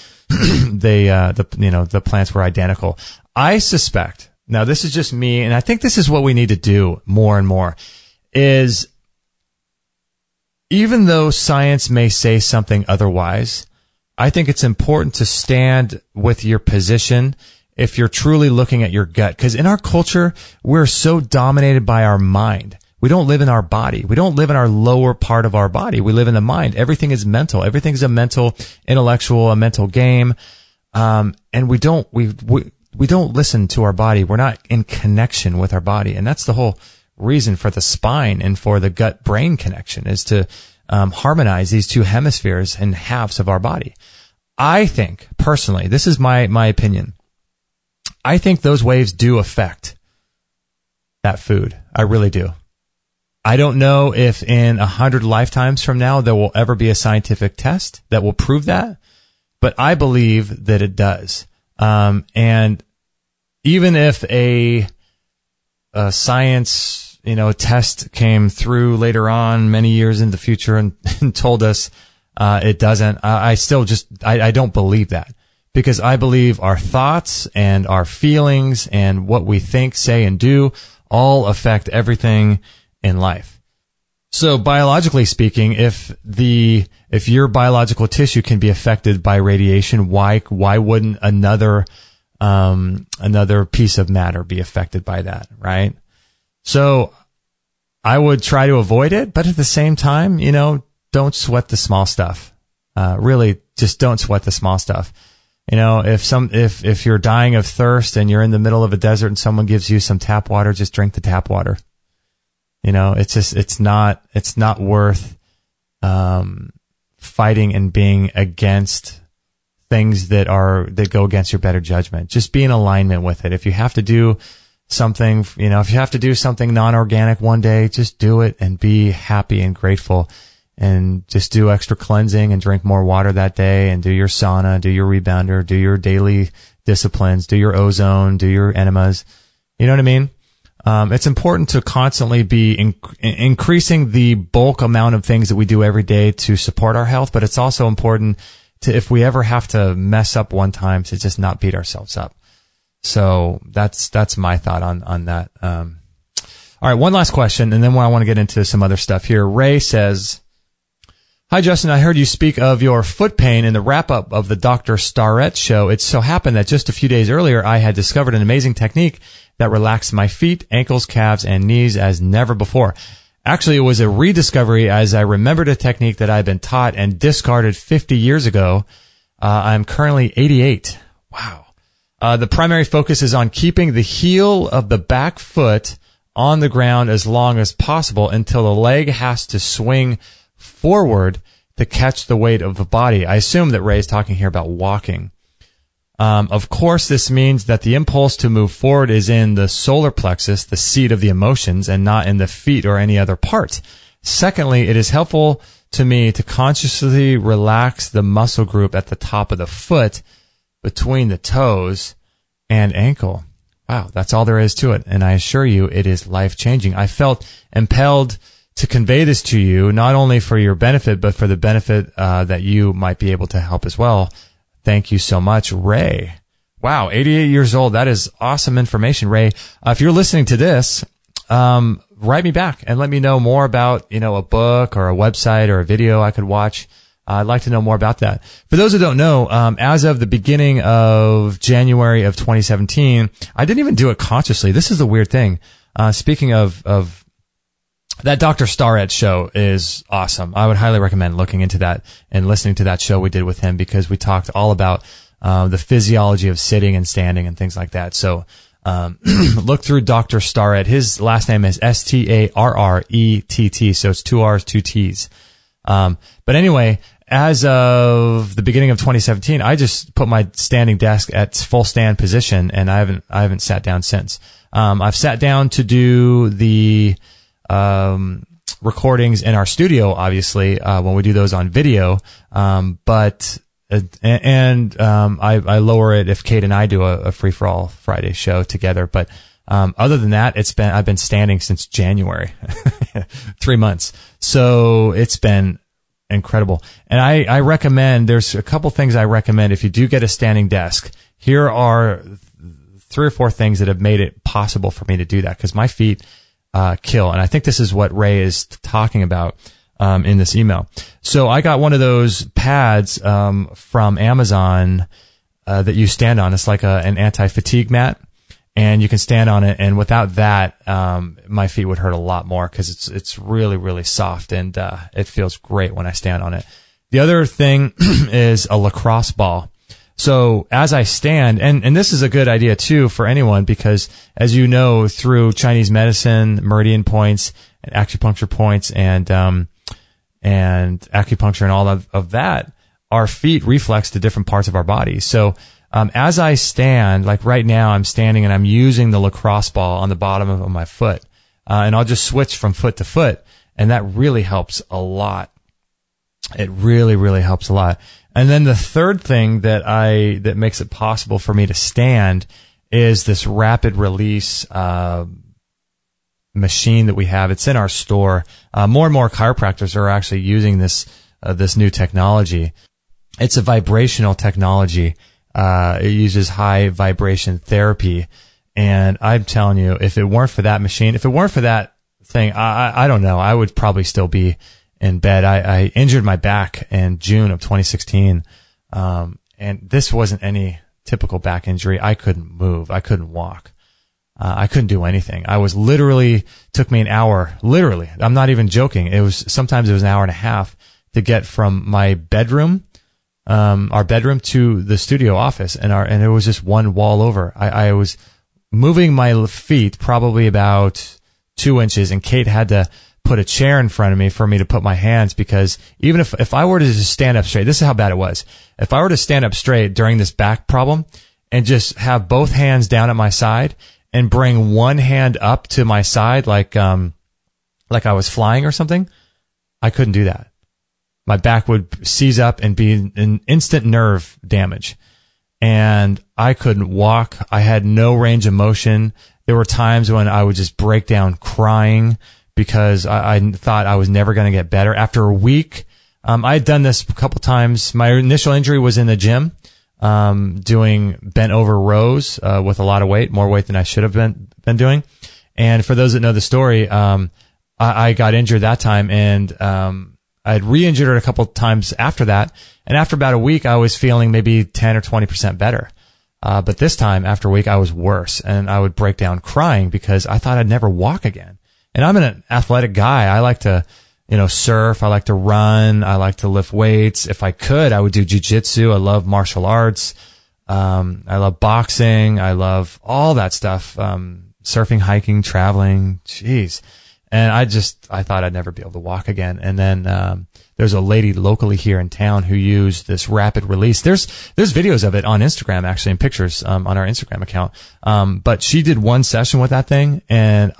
the plants were identical. I suspect, now this is just me, and I think this is what we need to do more and more, is even though science may say something otherwise, I think it's important to stand with your position if you're truly looking at your gut. Because in our culture, we're so dominated by our mind. We don't live in our body. We don't live in our lower part of our body. We live in the mind. Everything is mental. Everything's a mental, intellectual, a mental game. And we don't listen to our body. We're not in connection with our body. And that's the whole reason for the spine and for the gut-brain connection, is to harmonize these two hemispheres and halves of our body. I think, personally, this is my opinion, I think those waves do affect that food. I really do. I don't know if in 100 lifetimes from now there will ever be a scientific test that will prove that, but I believe that it does. And even if a science test came through later on, many years in the future, and told us it doesn't, I still I don't believe that, because I believe our thoughts and our feelings and what we think, say, and do all affect everything in life. So biologically speaking, if your biological tissue can be affected by radiation, why wouldn't another piece of matter be affected by that, right? So I would try to avoid it, but at the same time, don't sweat the small stuff. Really, just don't sweat the small stuff. If you're dying of thirst and you're in the middle of a desert and someone gives you some tap water, just drink the tap water. It's not worth fighting and being against things that go against your better judgment. Just be in alignment with it. If you have to do something, if you have to do something non-organic one day, just do it and be happy and grateful, and just do extra cleansing and drink more water that day, and do your sauna, do your rebounder, do your daily disciplines, do your ozone, do your enemas. You know what I mean? It's important to constantly be increasing the bulk amount of things that we do every day to support our health, but it's also important to, if we ever have to mess up one time, to just not beat ourselves up. So that's my thought on that. All right, one last question, and then I want to get into some other stuff here. Ray says, "Hi, Justin. I heard you speak of your foot pain in the wrap-up of the Dr. Starrett show. It so happened that just a few days earlier, I had discovered an amazing technique that relaxed my feet, ankles, calves, and knees as never before. Actually, it was a rediscovery, as I remembered a technique that I had been taught and discarded 50 years ago. I'm currently 88. Wow. The primary focus is on keeping the heel of the back foot on the ground as long as possible until the leg has to swing forward to catch the weight of the body." I assume that Ray is talking here about walking. Of course, this means that the impulse to move forward is in the solar plexus, the seat of the emotions, and not in the feet or any other part. Secondly, it is helpful to me to consciously relax the muscle group at the top of the foot between the toes and ankle. Wow, that's all there is to it. And I assure you, it is life-changing. I felt impelled to convey this to you, not only for your benefit, but for the benefit that you might be able to help as well. Thank you so much, Ray. Wow, 88 years old. That is awesome information, Ray. If you're listening to this, write me back and let me know more about, a book or a website or a video I could watch. I'd like to know more about that. For those who don't know, as of the beginning of January of 2017, I didn't even do it consciously. This is the weird thing. Speaking of that Dr. Starrett show is awesome. I would highly recommend looking into that and listening to that show we did with him, because we talked all about the physiology of sitting and standing and things like that. So look through Dr. Starrett. His last name is Starrett, so it's 2 R's, 2 T's. But anyway, as of the beginning of 2017, I just put my standing desk at full stand position, and I haven't sat down since. I've sat down to do the recordings in our studio, obviously, when we do those on video. But I lower it if Kate and I do a Free for All Friday show together. But other than that, I've been standing since January, 3 months. So it's been incredible. And I recommend, there's a couple things I recommend if you do get a standing desk. Here are 3 or 4 things that have made it possible for me to do that, because my feet kill. And I think this is what Ray is talking about in this email. So I got one of those pads from Amazon that you stand on. It's like an anti-fatigue mat, and you can stand on it. And without that, my feet would hurt a lot more, because it's really, really soft, and it feels great when I stand on it. The other thing is a lacrosse ball. So as I stand, and this is a good idea too for anyone, because as you know, through Chinese medicine, meridian points and acupuncture points and acupuncture and all of that, our feet reflex to different parts of our body. So as I stand, like right now I'm standing and I'm using the lacrosse ball on the bottom of my foot, and I'll just switch from foot to foot, and that really helps a lot. It really, really helps a lot. And then the third thing that makes it possible for me to stand is this rapid release machine that we have. It's in our store. More and more chiropractors are actually using this new technology. It's a vibrational technology. It uses high vibration therapy. And I'm telling you, if it weren't for that machine, if it weren't for that thing, I don't know. I would probably still be in bed. I injured my back in June of 2016. And this wasn't any typical back injury. I couldn't move. I couldn't walk. I couldn't do anything. Took me an hour, literally. I'm not even joking. Sometimes it was an hour and a half to get from my bedroom, our bedroom to the studio office, and it was just one wall over. I was moving my feet probably about 2 inches, and Kate had to put a chair in front of me for me to put my hands, because even if I were to just stand up straight, this is how bad it was. If I were to stand up straight during this back problem and just have both hands down at my side and bring one hand up to my side like I was flying or something, I couldn't do that. My back would seize up and be an instant nerve damage. And I couldn't walk. I had no range of motion. There were times when I would just break down crying because I thought I was never going to get better. After a week, I had done this a couple times. My initial injury was in the gym, doing bent over rows, with a lot of weight, more weight than I should have been doing. And for those that know the story, I got injured that time, and I had re-injured it a couple times after that. And after about a week, I was feeling maybe 10 or 20% better. But this time, after a week, I was worse, and I would break down crying because I thought I'd never walk again. And I'm an athletic guy. I like to, surf. I like to run. I like to lift weights. If I could, I would do jiu-jitsu. I love martial arts. I love boxing. I love all that stuff. Surfing, hiking, traveling. Jeez. And I thought I'd never be able to walk again. And then, there's a lady locally here in town who used this rapid release. There's videos of it on Instagram, actually, and pictures, on our Instagram account. But she did one session with that thing, and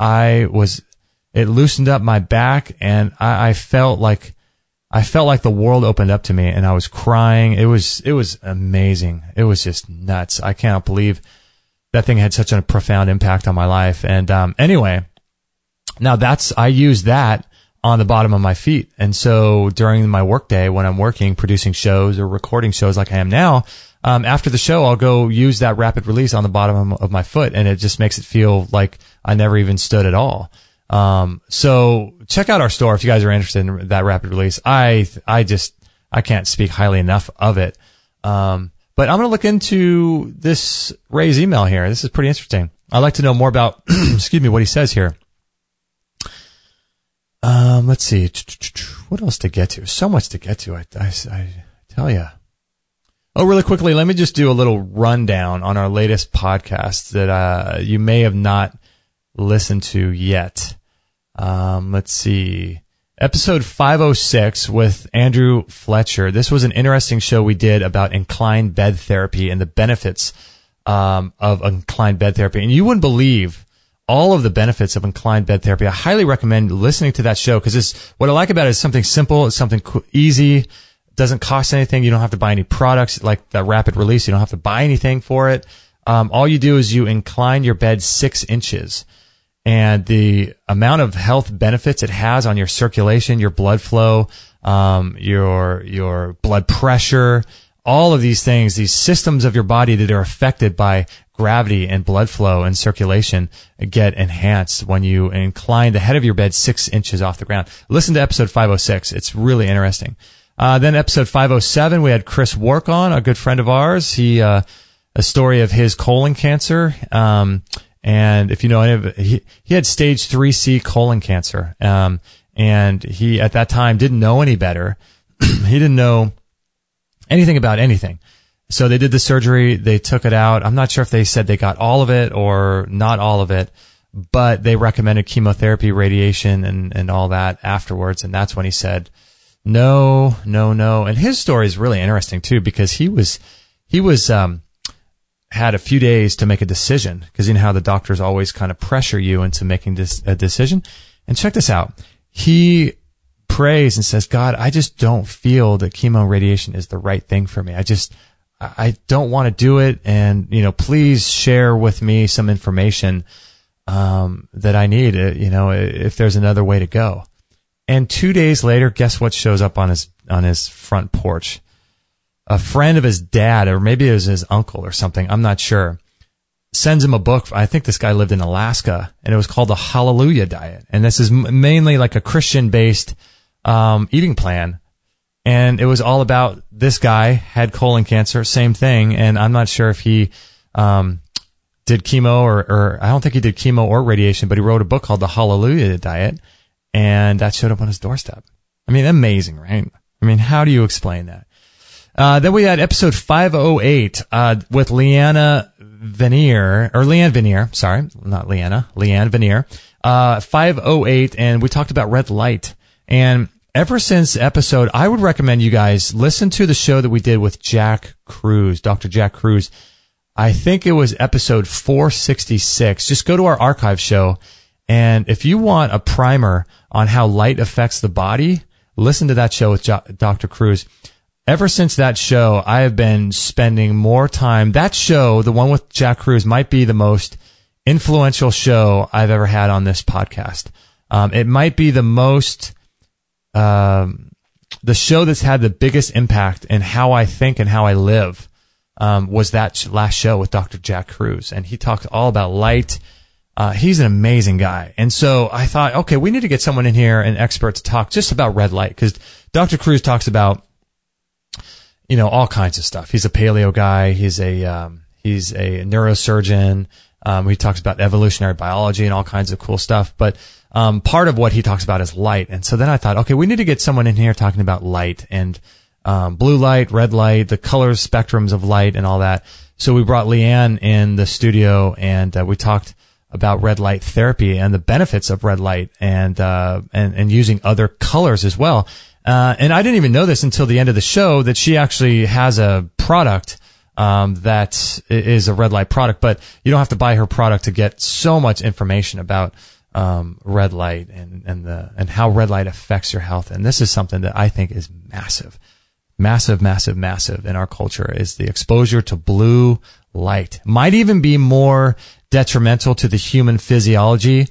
it loosened up my back, and I felt like the world opened up to me, and I was crying. It was amazing. It was just nuts. I cannot believe that thing had such a profound impact on my life. And, anyway, now I use that on the bottom of my feet. And so during my workday, when I'm working, producing shows or recording shows like I am now, after the show, I'll go use that rapid release on the bottom of my foot, and it just makes it feel like I never even stood at all. So check out our store if you guys are interested in that rapid release. I can't speak highly enough of it. But I'm going to look into this Ray's email here. This is pretty interesting. I'd like to know more about, what he says here. Let's see. What else to get to? So much to get to. I tell you. Oh, really quickly, let me just do a little rundown on our latest podcast that, you may have not listened to yet. Let's see. Episode 506 with Andrew Fletcher. This was an interesting show we did about inclined bed therapy and the benefits, of inclined bed therapy. And you wouldn't believe all of the benefits of inclined bed therapy. I highly recommend listening to that show, because what I like about it is something simple. It's something easy. It doesn't cost anything. You don't have to buy any products like the rapid release. You don't have to buy anything for it. All you do is you incline your bed 6 inches, and the amount of health benefits it has on your circulation, your blood flow, your blood pressure, all of these things, these systems of your body that are affected by gravity and blood flow and circulation get enhanced when you incline the head of your bed 6 inches off the ground. Listen to episode 506. It's really interesting. Then episode 507, we had Chris Wark on, a good friend of ours. He, a story of his colon cancer. And if you know, he had stage 3C colon cancer. And he at that time didn't know any better. He didn't know anything about anything. So they did the surgery, they took it out. I'm not sure if they said they got all of it or not all of it, but they recommended chemotherapy, radiation, and all that afterwards. And that's when he said, no. And his story is really interesting too, because he had a few days to make a decision, because you know how the doctors always kind of pressure you into making a decision. And check this out. He prays and says, God, I just don't feel that chemo radiation is the right thing for me. I don't want to do it. And, please share with me some information, that I need, if there's another way to go. And 2 days later, guess what shows up on his front porch? A friend of his dad, or maybe it was his uncle or something. I'm not sure. sends him a book. I think this guy lived in Alaska, and it was called the Hallelujah Diet. And this is mainly like a Christian-based eating plan. And it was all about this guy had colon cancer, same thing. And I'm not sure if he did chemo or I don't think he did chemo or radiation, but he wrote a book called the Hallelujah Diet, and that showed up on his doorstep. I mean, amazing, right? I mean, how do you explain that? Then we had episode 508 with Leanne Vanier. Sorry, not Leanna. Leanne Vanier. 508, and we talked about red light. And ever since episode, I would recommend you guys listen to the show that we did with Jack Kruse, Dr. Jack Kruse. I think it was episode 466. Just go to our archive show, and if you want a primer on how light affects the body, listen to that show with Dr. Kruse. Ever since that show, I have been spending more time. That show, the one with Jack Kruse, might be the most influential show I've ever had on this podcast. It might be the most, the show that's had the biggest impact in how I think and how I live, was that last show with Dr. Jack Kruse. And he talked all about light. He's an amazing guy. And so I thought, okay, we need to get someone in here, an expert, to talk just about red light, because Dr. Kruse talks about, all kinds of stuff. He's a paleo guy. He's a neurosurgeon. He talks about evolutionary biology and all kinds of cool stuff. But, part of what he talks about is light. And so then I thought, okay, we need to get someone in here talking about light and, blue light, red light, the color spectrums of light and all that. So we brought Leanne in the studio, and, we talked about red light therapy and the benefits of red light and using other colors as well. And I didn't even know this until the end of the show, that she actually has a product that is a red light product, but you don't have to buy her product to get so much information about red light and how red light affects your health. And this is something that I think is massive in our culture, is the exposure to blue light. Might even be more detrimental to the human physiology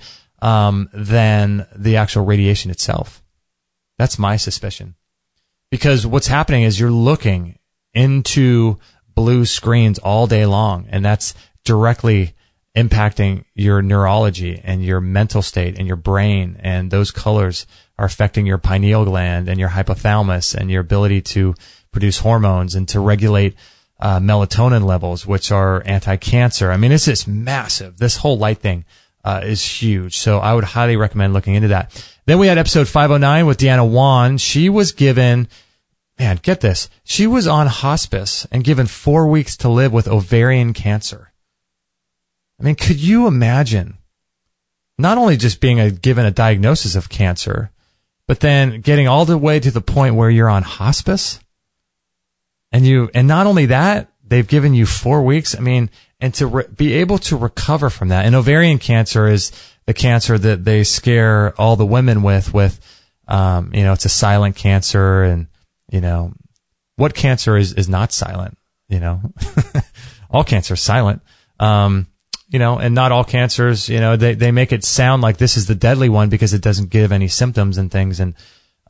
than the actual radiation itself. That's my suspicion. Because what's happening is you're looking into blue screens all day long, and that's directly impacting your neurology and your mental state and your brain, and those colors are affecting your pineal gland and your hypothalamus and your ability to produce hormones and to regulate melatonin levels, which are anti-cancer. I mean, it's just massive. This whole light thing is huge. So I would highly recommend looking into that. Then we had episode 509 with Deanna Wan. She was given, man, get this, she was on hospice and given 4 weeks to live with ovarian cancer. I mean, could you imagine not only just being given a diagnosis of cancer, but then getting all the way to the point where you're on hospice? And not only that, they've given you 4 weeks. I mean, and to be able to recover from that. And ovarian cancer is the cancer that they scare all the women with, it's a silent cancer. And, what cancer is not silent, all cancer is silent. And not all cancers, they make it sound like this is the deadly one because it doesn't give any symptoms and things. And,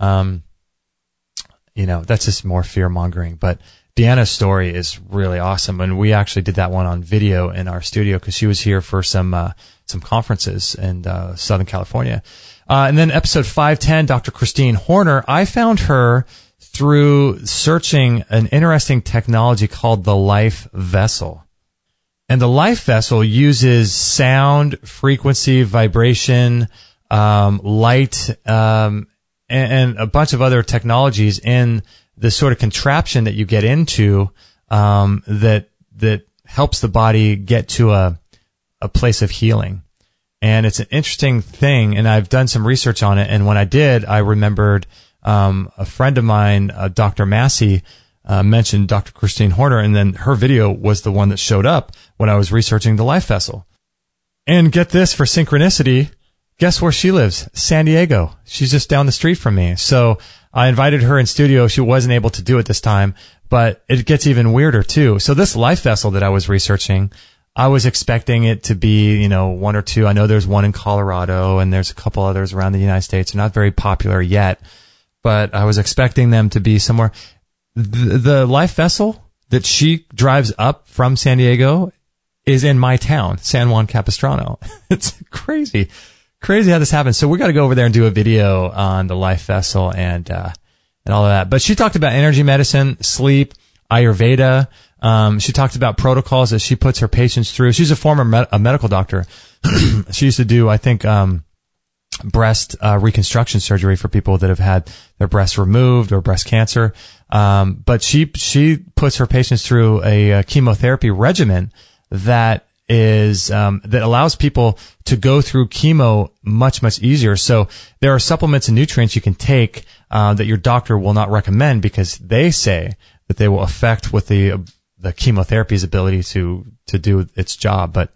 that's just more fear mongering. But Deanna's story is really awesome. And we actually did that one on video in our studio because she was here for some conferences in Southern California. And then episode 510, Dr. Christine Horner, I found her through searching an interesting technology called the Life Vessel. And the Life Vessel uses sound, frequency, vibration, light, and a bunch of other technologies in the sort of contraption that you get into, that helps the body get to a place of healing. And it's an interesting thing, and I've done some research on it. And when I did, I remembered, a friend of mine, Dr. Massey, mentioned Dr. Christine Horner, and then her video was the one that showed up when I was researching the Life Vessel. And get this, for synchronicity, guess where she lives? San Diego. She's just down the street from me. So I invited her in studio. She wasn't able to do it this time, but it gets even weirder too. So this Life Vessel that I was researching, I was expecting it to be, one or two. I know there's one in Colorado and there's a couple others around the United States. They're not very popular yet, but I was expecting them to be somewhere. The Life Vessel that she drives up from San Diego is in my town, San Juan Capistrano. It's crazy how this happens. So we got to go over there and do a video on the Life Vessel and all of that. But she talked about energy medicine, sleep, Ayurveda. She talked about protocols that she puts her patients through. She's a former a medical doctor. She used to do, I think, breast reconstruction surgery for people that have had their breasts removed or breast cancer. But she puts her patients through a chemotherapy regimen that is that allows people to go through chemo much easier. So there are supplements and nutrients you can take that your doctor will not recommend because they say that they will affect with the chemotherapy's ability to do its job. But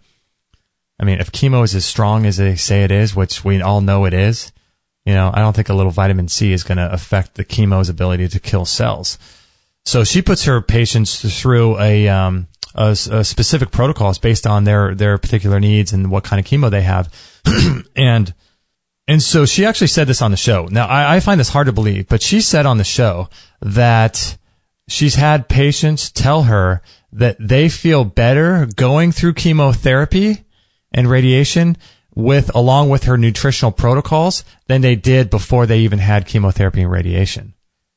I mean, if chemo is as strong as they say it is, which we all know it is, I don't think a little vitamin C is going to affect the chemo's ability to kill cells. So she puts her patients through a specific protocols based on their particular needs and what kind of chemo they have. and so she actually said this on the show. Now, I find this hard to believe, but she said on the show that she's had patients tell her that they feel better going through chemotherapy and radiation along with her nutritional protocols than they did before they even had chemotherapy and radiation.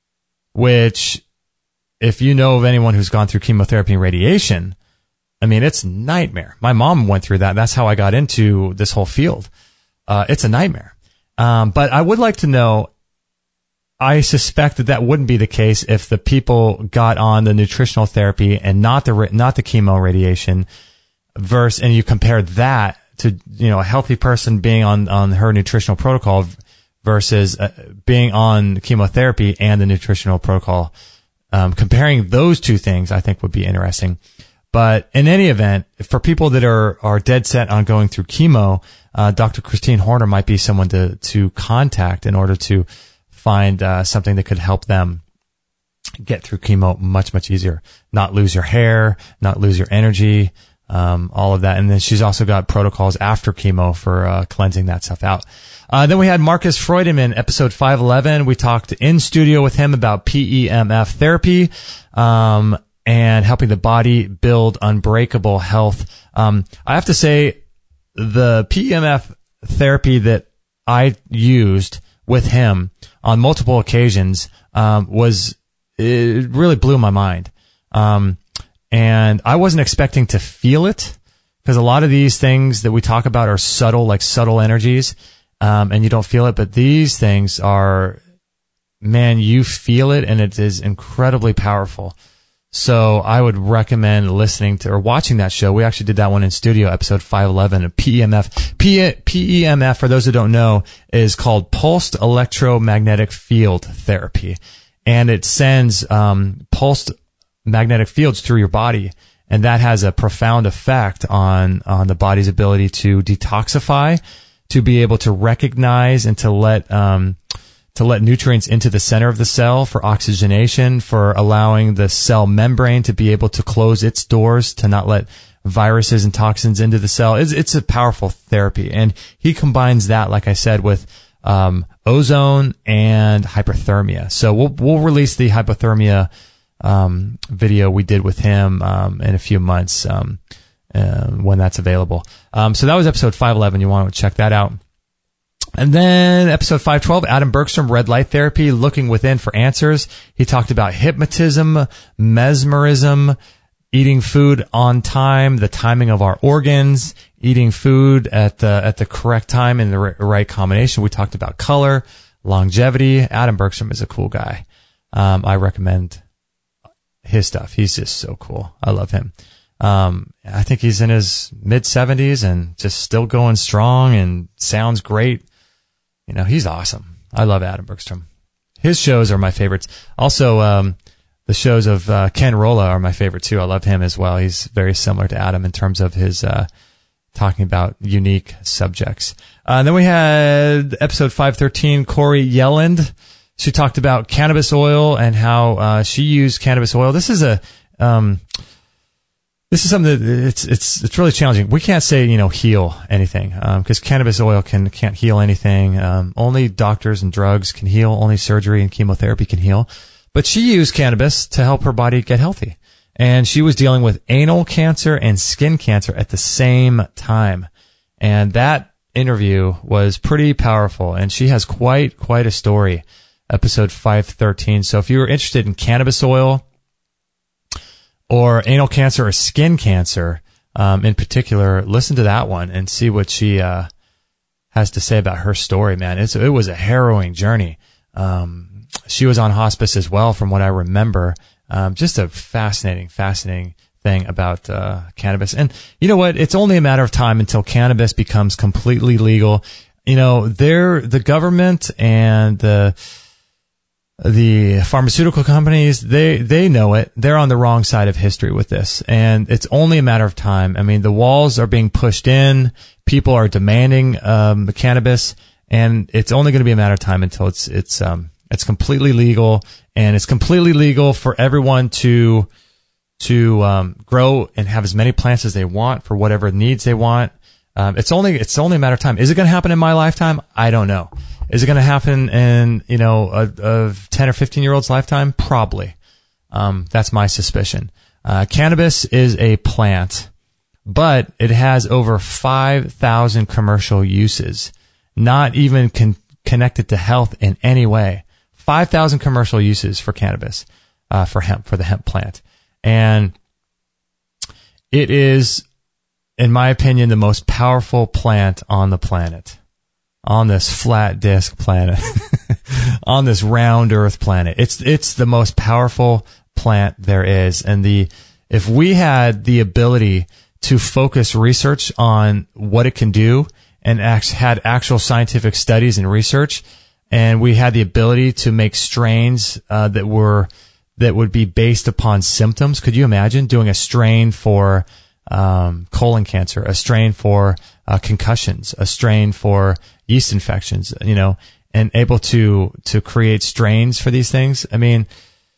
Which, if you know of anyone who's gone through chemotherapy and radiation, I mean, it's a nightmare. My mom went through that. That's how I got into this whole field. It's a nightmare. But I would like to know, I suspect that wouldn't be the case if the people got on the nutritional therapy and not the chemo radiation and you compared that to, a healthy person being on her nutritional protocol versus being on chemotherapy and the nutritional protocol. Comparing those two things, I think would be interesting. But in any event, for people that are dead set on going through chemo, Dr. Christine Horner might be someone to contact in order to find something that could help them get through chemo much easier. Not lose your hair, not lose your energy, all of that. And then she's also got protocols after chemo for cleansing that stuff out. Then we had Marcus Freudemann, episode 511. We talked in studio with him about PEMF therapy, and helping the body build unbreakable health. I have to say, the PEMF therapy that I used with him on multiple occasions, it really blew my mind. And I wasn't expecting to feel it because a lot of these things that we talk about are subtle energies. And you don't feel it, but these things are, man, you feel it and it is incredibly powerful. So I would recommend listening to or watching that show. We actually did that one in studio, episode 511 of PEMF. PEMF, for those who don't know, is called pulsed electromagnetic field therapy. And it sends pulsed magnetic fields through your body. And that has a profound effect on the body's ability to detoxify, to be able to recognize and to let nutrients into the center of the cell for oxygenation, for allowing the cell membrane to be able to close its doors to not let viruses and toxins into the cell. It's a powerful therapy. And he combines that, like I said, with ozone and hyperthermia. So we'll release the hypothermia video we did with him in a few months when that's available. So that was episode 511. You want to check that out. And then episode 512, Adam Bergstrom, Red Light Therapy, Looking Within for Answers. He talked about hypnotism, mesmerism, eating food on time, the timing of our organs, eating food at the correct time in the right combination. We talked about color, longevity. Adam Bergstrom is a cool guy. I recommend his stuff. He's just so cool. I love him. I think he's in his mid-70s and just still going strong and sounds great. He's awesome. I love Adam Bergstrom. His shows are my favorites. Also, the shows of Ken Rolla are my favorite too. I love him as well. He's very similar to Adam in terms of his talking about unique subjects. Then we had episode 513, Corey Yelland. She talked about cannabis oil and how she used cannabis oil. This is something that it's really challenging. We can't say, heal anything, because cannabis oil can't heal anything. Only doctors and drugs can heal. Only surgery and chemotherapy can heal. But she used cannabis to help her body get healthy. and she was dealing with anal cancer and skin cancer at the same time. And that interview was pretty powerful, and she has quite a story. Episode 513. So if you were interested in cannabis oil or anal cancer or skin cancer, in particular, listen to that one and see what she has to say about her story, man. It was a harrowing journey. She was on hospice as well, from what I remember. Just a fascinating thing about cannabis. And you know what? It's only a matter of time until cannabis becomes completely legal. You know, the government and the pharmaceutical companies, they know it. They're on the wrong side of history with this. And it's only a matter of time. I mean, the walls are being pushed in. People are demanding the cannabis, and it's only going to be a matter of time until it's completely legal, and it's completely legal for everyone to grow and have as many plants as they want for whatever needs they want. It's only a matter of time. Is it going to happen in my lifetime? I don't know. Is it going to happen in, a 10 or 15-year-old's lifetime? Probably. That's my suspicion. Cannabis is a plant, but it has over 5,000 commercial uses, not even connected to health in any way. 5,000 commercial uses for cannabis, for the hemp plant. And it is, in my opinion, the most powerful plant on the planet. On this flat disk planet, on this round earth planet. It's the most powerful plant there is. And if we had the ability to focus research on what it can do and had actual scientific studies and research, and we had the ability to make strains, that would be based upon symptoms. Could you imagine doing a strain for, colon cancer, a strain for, concussions, a strain for yeast infections, and able to create strains for these things? I mean,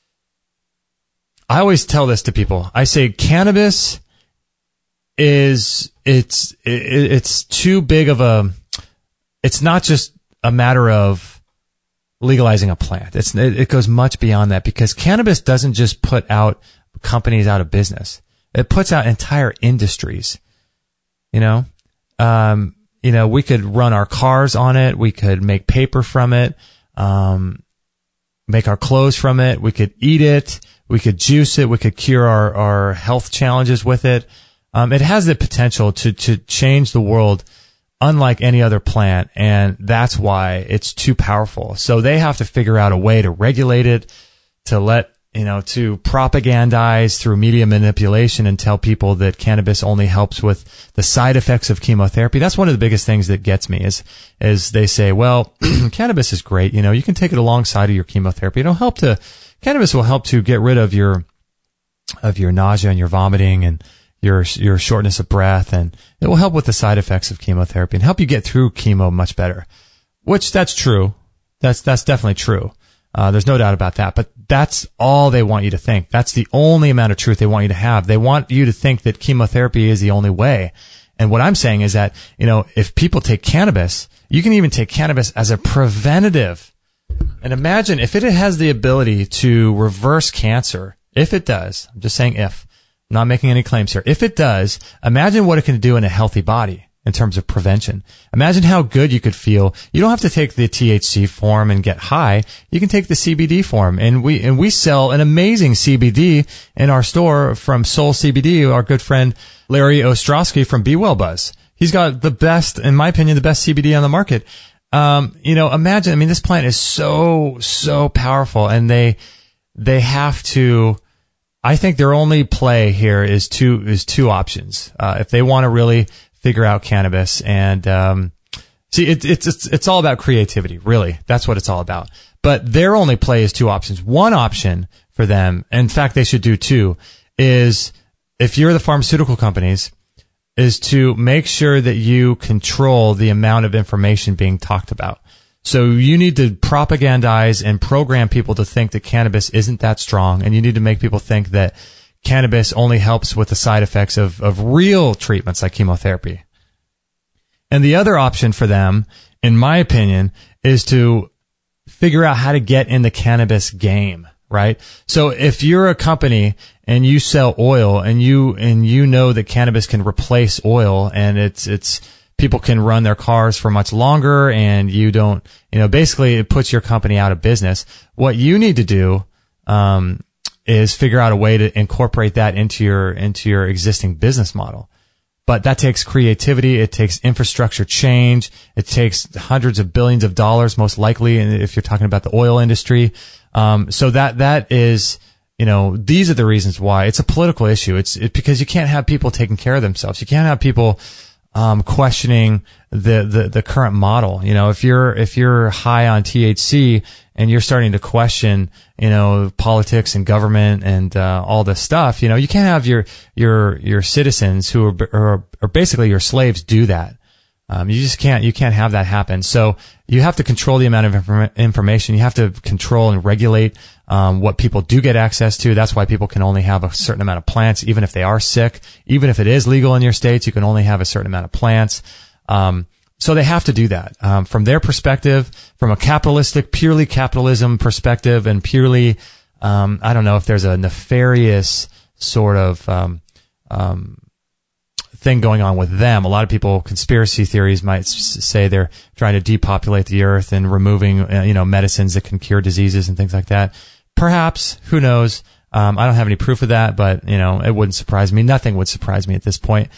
I always tell this to people. I say cannabis it's too big of it's not just a matter of legalizing a plant. It goes much beyond that, because cannabis doesn't just put companies out of business. It puts out entire industries, we could run our cars on it. We could make paper from it, make our clothes from it. We could eat it. We could juice it. We could cure our health challenges with it. It has the potential to change the world unlike any other plant. And that's why it's too powerful. So they have to figure out a way to regulate it, to propagandize through media manipulation and tell people that cannabis only helps with the side effects of chemotherapy. That's one of the biggest things that gets me is they say, well, cannabis is great. You can take it alongside of your chemotherapy. Cannabis will help to get rid of your nausea and your vomiting and your shortness of breath. And it will help with the side effects of chemotherapy and help you get through chemo much better, which that's true. That's definitely true. There's no doubt about that, but that's all they want you to think. That's the only amount of truth they want you to have. They want you to think that chemotherapy is the only way. And what I'm saying is that, if people take cannabis, you can even take cannabis as a preventative. And imagine if it has the ability to reverse cancer. If it does, I'm just saying if. I'm not making any claims here. If it does, imagine what it can do in a healthy body in terms of prevention. Imagine how good you could feel. You don't have to take the THC form and get high. You can take the CBD form. And we sell an amazing CBD in our store from Soul CBD, our good friend Larry Ostrowski from Be Well Buzz. He's got the best, in my opinion, the best CBD on the market. Imagine, this plant is so powerful, and they have to, I think their only play here is two options. If they want to really figure out cannabis and, it's all about creativity, really. That's what it's all about. But their only play is two options. One option for them, in fact, they should do two, is if you're the pharmaceutical companies, is to make sure that you control the amount of information being talked about. So you need to propagandize and program people to think that cannabis isn't that strong, and you need to make people think that cannabis only helps with the side effects of real treatments like chemotherapy. And the other option for them, in my opinion, is to figure out how to get in the cannabis game, right? So if you're a company and you sell oil and you know that cannabis can replace oil and it's people can run their cars for much longer and you don't, basically it puts your company out of business. What you need to do, is figure out a way to incorporate that into your existing business model. But that takes creativity. It takes infrastructure change. It takes hundreds of billions of dollars, most likely, if you're talking about the oil industry. So that is, these are the reasons why it's a political issue. It's because you can't have people taking care of themselves. You can't have people questioning the current model. If you're high on THC and you're starting to question, politics and government and all this stuff, you can't have your citizens who are basically your slaves do that. You can't have that happen. So you have to control the amount of information. You have to control and regulate what people do get access to. That's why people can only have a certain amount of plants, even if they are sick. Even if it is legal in your states, you can only have a certain amount of plants. So they have to do that. From their perspective, from a purely capitalism perspective and purely, I don't know if there's a nefarious sort of, thing going on with them. A lot of people, conspiracy theories might say they're trying to depopulate the earth and removing, medicines that can cure diseases and things like that. Perhaps, who knows? I don't have any proof of that, but, it wouldn't surprise me. Nothing would surprise me at this point.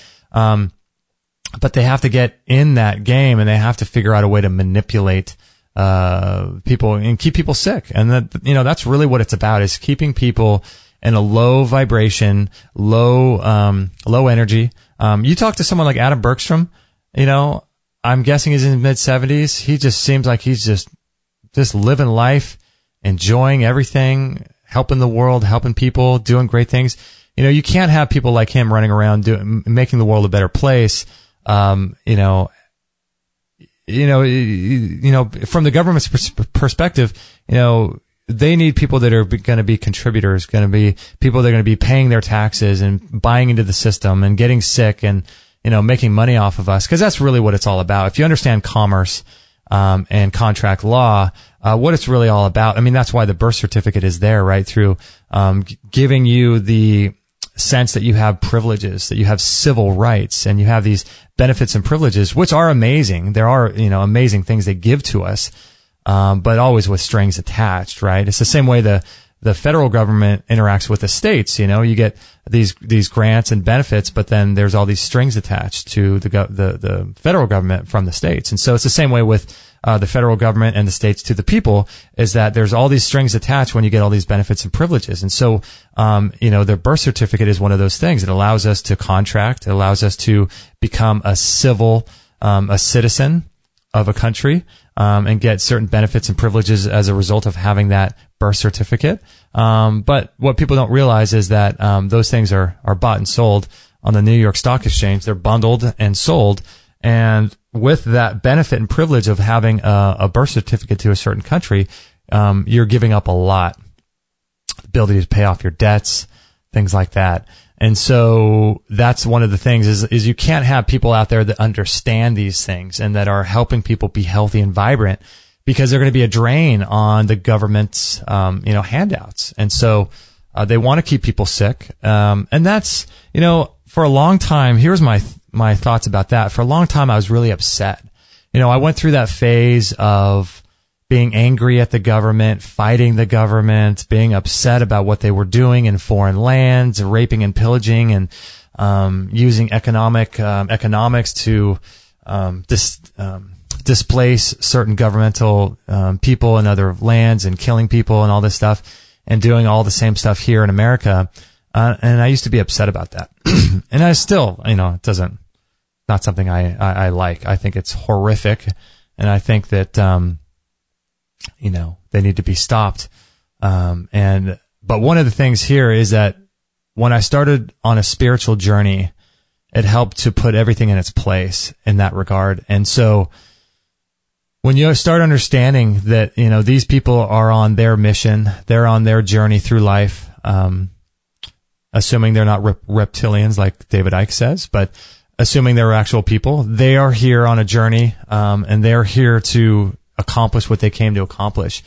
But they have to get in that game and they have to figure out a way to manipulate, people and keep people sick. And that's really what it's about, is keeping people in a low vibration, low energy. You talk to someone like Adam Bergstrom, I'm guessing he's in his mid-70s. He just seems like he's just living life, enjoying everything, helping the world, helping people, doing great things. You can't have people like him running around making the world a better place. From the government's perspective, they need people that are going to be contributors, going to be people that are going to be paying their taxes and buying into the system and getting sick and, making money off of us. Cause that's really what it's all about. If you understand commerce, and contract law, what it's really all about. I mean, that's why the birth certificate is there, right? Through, giving you the sense that you have privileges, that you have civil rights, and you have these benefits and privileges, which are amazing. There are, amazing things they give to us. But always with strings attached, right? It's the same way the federal government interacts with the states. You get these grants and benefits, but then there's all these strings attached to the federal government from the states. And so it's the same way with the federal government and the states to the people, is that there's all these strings attached when you get all these benefits and privileges. And so, the birth certificate is one of those things. It allows us to contract. It allows us to become a citizen of a country, and get certain benefits and privileges as a result of having that birth certificate. But what people don't realize is that, those things are bought and sold on the New York Stock Exchange. They're bundled and sold. And with that benefit and privilege of having a birth certificate to a certain country, you're giving up a lot. The ability to pay off your debts, things like that. And so that's one of the things is you can't have people out there that understand these things and that are helping people be healthy and vibrant, because they're going to be a drain on the government's, handouts. And so, they want to keep people sick. And that's, for a long time, here's my thoughts about that. For a long time, I was really upset. I went through that phase of being angry at the government, fighting the government, being upset about what they were doing in foreign lands, raping and pillaging, and using economics to displace certain governmental people in other lands and killing people and all this stuff, and doing all the same stuff here in America. And I used to be upset about that. And I still, not something I like. I think it's horrific. And I think that, they need to be stopped. But one of the things here is that when I started on a spiritual journey, it helped to put everything in its place in that regard. And so when you start understanding that, these people are on their mission, they're on their journey through life, assuming they're not reptilians like David Icke says, but assuming they're actual people, they are here on a journey, and they're here to accomplish what they came to accomplish.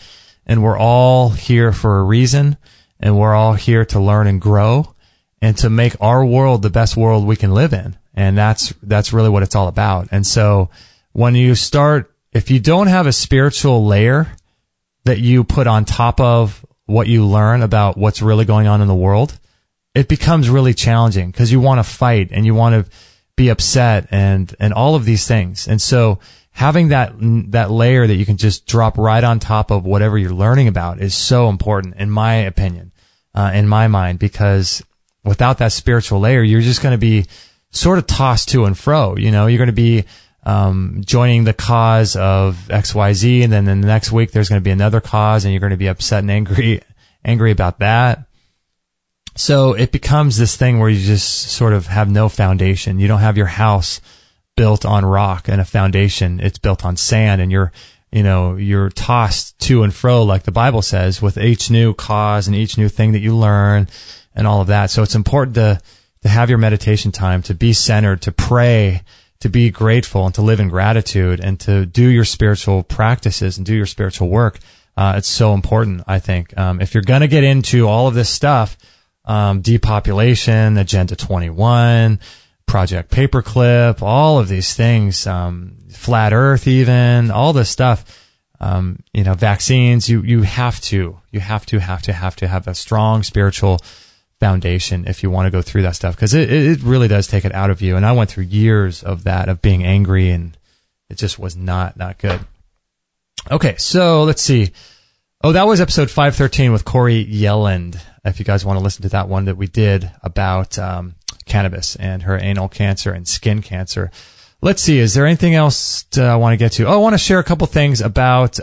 and we're all here for a reason, and we're all here to learn and grow and to make our world the best world we can live in. And that's really what it's all about. And so when you start, if you don't have a spiritual layer that you put on top of what you learn about what's really going on in the world, it becomes really challenging because you want to fight and you want to be upset and all of these things. And so having that layer that you can just drop right on top of whatever you're learning about is so important, in my opinion, in my mind, because without that spiritual layer, you're just going to be sort of tossed to and fro. You know, you're going to be joining the cause of XYZ, and then the next week there's going to be another cause, and you're going to be upset and angry about that. So it becomes this thing where you just sort of have no foundation. You don't have your house built on rock and a foundation. It's built on sand, and you're tossed to and fro, like the Bible says, with each new cause and each new thing that you learn and all of that. So it's important to have your meditation time, to be centered, to pray, to be grateful, and to live in gratitude, and to do your spiritual practices and do your spiritual work. It's so important, I think. If you're going to get into all of this stuff, depopulation, Agenda 21, Project Paperclip, all of these things, flat Earth, even all this stuff, vaccines. You have to have a strong spiritual foundation if you want to go through that stuff, because it really does take it out of you. And I went through years of that, of being angry, and it just was not good. Okay, so let's see. Oh, that was episode 513 with Corey Yelland. If you guys want to listen to that one that we did about cannabis and her anal cancer and skin cancer. Let's see. Is there anything else I want to get to? Oh, I want to share a couple things about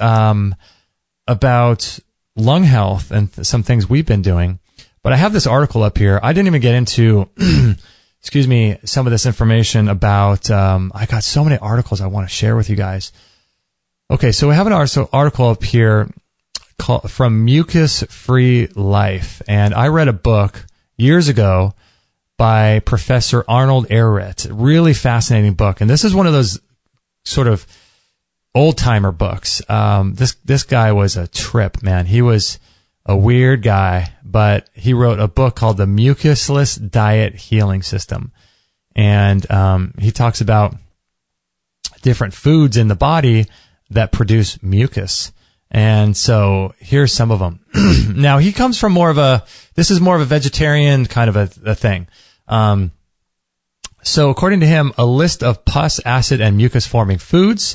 lung health and some things we've been doing. But I have this article up here. I didn't even get into, some of this information about, I got so many articles I want to share with you guys. Okay, so we have an article up here from Mucus Free Life. And I read a book years ago by Professor Arnold Ehret. Really fascinating book. And this is one of those sort of old-timer books. This guy was a trip, man. He was a weird guy, but he wrote a book called The Mucusless Diet Healing System. And he talks about different foods in the body that produce mucus. And so here's some of them. Now, he comes from this is more of a vegetarian kind of a thing. So according to him, a list of pus, acid, and mucus-forming foods,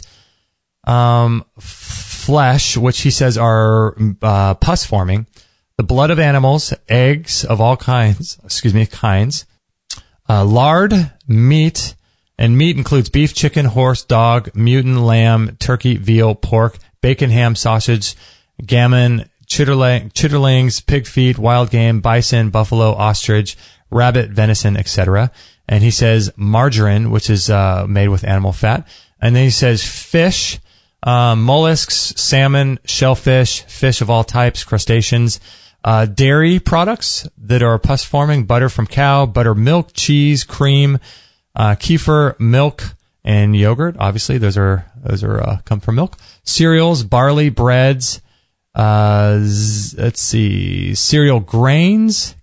flesh, which he says are pus-forming, the blood of animals, eggs of all kinds, lard, meat, and meat includes beef, chicken, horse, dog, mutton, lamb, turkey, veal, pork, bacon, ham, sausage, gammon, chitterlings, pig feet, wild game, bison, buffalo, ostrich, rabbit, venison, etc. And he says margarine, which is made with animal fat. And then he says fish, mollusks, salmon, shellfish, fish of all types, crustaceans, dairy products that are pus-forming, butter from cow, buttermilk, cheese, cream, kefir, milk, and yogurt. Obviously, those are come from milk. Cereals, barley, breads. Let's see, cereal grains.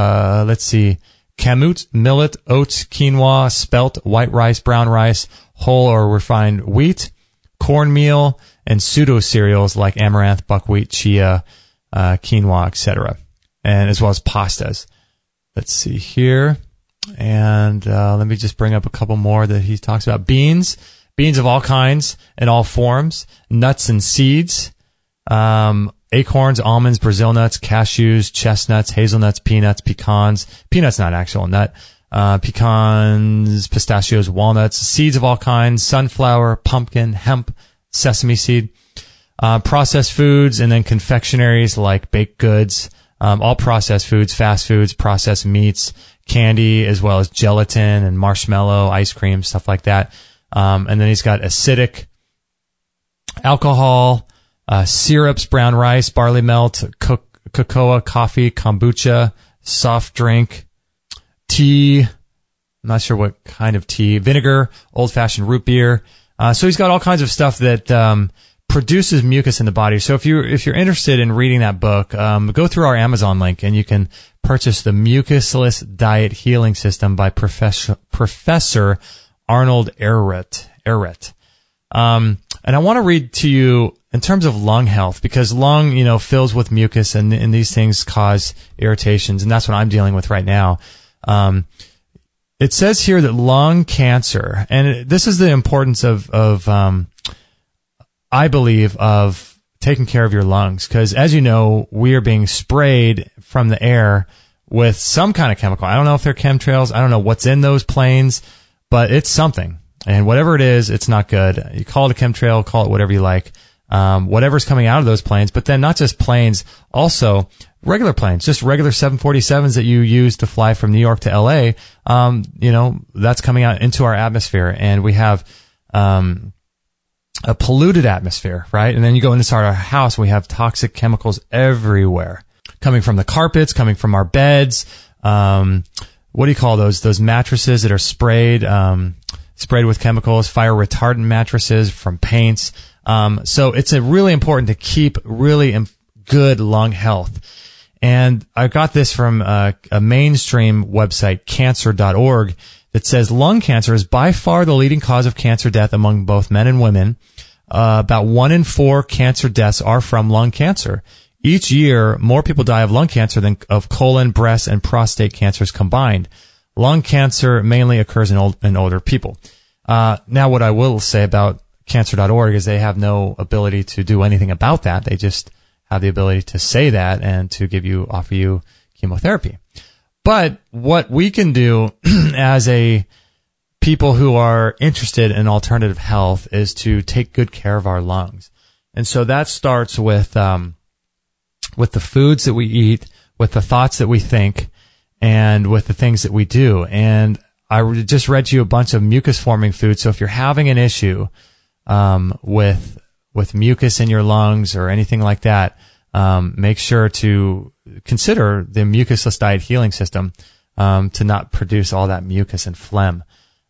Kamut, millet, oats, quinoa, spelt, white rice, brown rice, whole or refined wheat, cornmeal, and pseudo cereals like amaranth, buckwheat, chia, quinoa, etc., and as well as pastas. Let's see here. And let me just bring up a couple more that he talks about. Beans of all kinds and all forms, nuts and seeds, acorns, almonds, Brazil nuts, cashews, chestnuts, hazelnuts, peanuts, pecans. Peanuts not actual nut. Pecans, pistachios, walnuts, seeds of all kinds, sunflower, pumpkin, hemp, sesame seed, processed foods, and then confectionaries like baked goods, all processed foods, fast foods, processed meats, candy, as well as gelatin and marshmallow, ice cream, stuff like that. And then he's got acidic alcohol, syrups, brown rice, barley melt, cocoa, coffee, kombucha, soft drink, tea, I'm not sure what kind of tea, vinegar, old-fashioned root beer. So he's got all kinds of stuff that produces mucus in the body. So if you're interested in reading that book, go through our Amazon link and you can purchase the Mucusless Diet Healing System by Professor Arnold Ehret. And I want to read to you in terms of lung health, because lung, fills with mucus and these things cause irritations, and that's what I'm dealing with right now. It says here that lung cancer, and this is the importance of I believe, of taking care of your lungs, because as you know, we are being sprayed from the air with some kind of chemical. I don't know if they're chemtrails. I don't know what's in those planes, but it's something. And whatever it is, it's not good. You call it a chemtrail, call it whatever you like. Whatever's coming out of those planes, but then not just planes, also regular planes, just regular 747s that you use to fly from New York to LA. That's coming out into our atmosphere, and we have, a polluted atmosphere, right? And then you go inside our house, we have toxic chemicals everywhere, coming from the carpets, coming from our beds. What do you call those mattresses that are sprayed with chemicals, fire retardant mattresses, from paints. So it's really important to keep really good lung health. And I got this from a mainstream website, cancer.org, that says lung cancer is by far the leading cause of cancer death among both men and women. About 1 in 4 cancer deaths are from lung cancer. Each year, more people die of lung cancer than of colon, breast, and prostate cancers combined. Lung cancer mainly occurs in older people. Now, what I will say about cancer.org is they have no ability to do anything about that. They just have the ability to say that and to offer you chemotherapy. But what we can do as people who are interested in alternative health is to take good care of our lungs. And so that starts with the foods that we eat, with the thoughts that we think, and with the things that we do. And I just read to you a bunch of mucus forming foods. So if you're having an issue with mucus in your lungs or anything like that, make sure to consider the Mucusless Diet Healing System to not produce all that mucus and phlegm.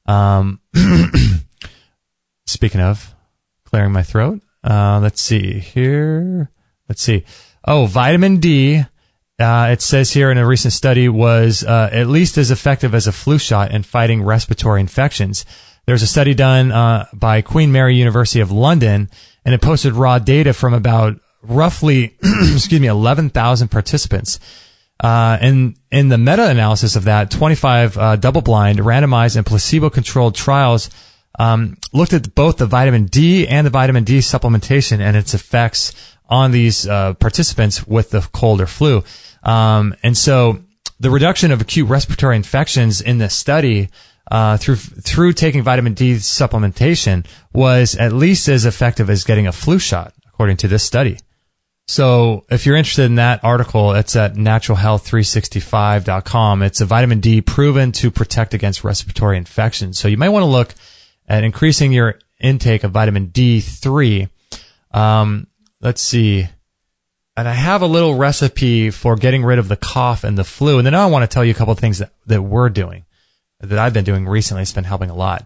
Speaking of clearing my throat, let's see here. Oh, vitamin D. It says here in a recent study was at least as effective as a flu shot in fighting respiratory infections. There's a study done by Queen Mary University of London, and it posted raw data from about roughly 11,000 participants. In the meta-analysis of that, 25 double-blind, randomized, and placebo-controlled trials looked at both the vitamin D and the vitamin D supplementation and its effects on these participants with the cold or flu. And so the reduction of acute respiratory infections in this study through taking vitamin D supplementation was at least as effective as getting a flu shot, according to this study. So if you're interested in that article, it's at naturalhealth365.com. It's a vitamin D proven to protect against respiratory infections. So you might want to look at increasing your intake of vitamin D3. Let's see. And I have a little recipe for getting rid of the cough and the flu. And then I want to tell you a couple of things that we're doing, that I've been doing recently. It's been helping a lot.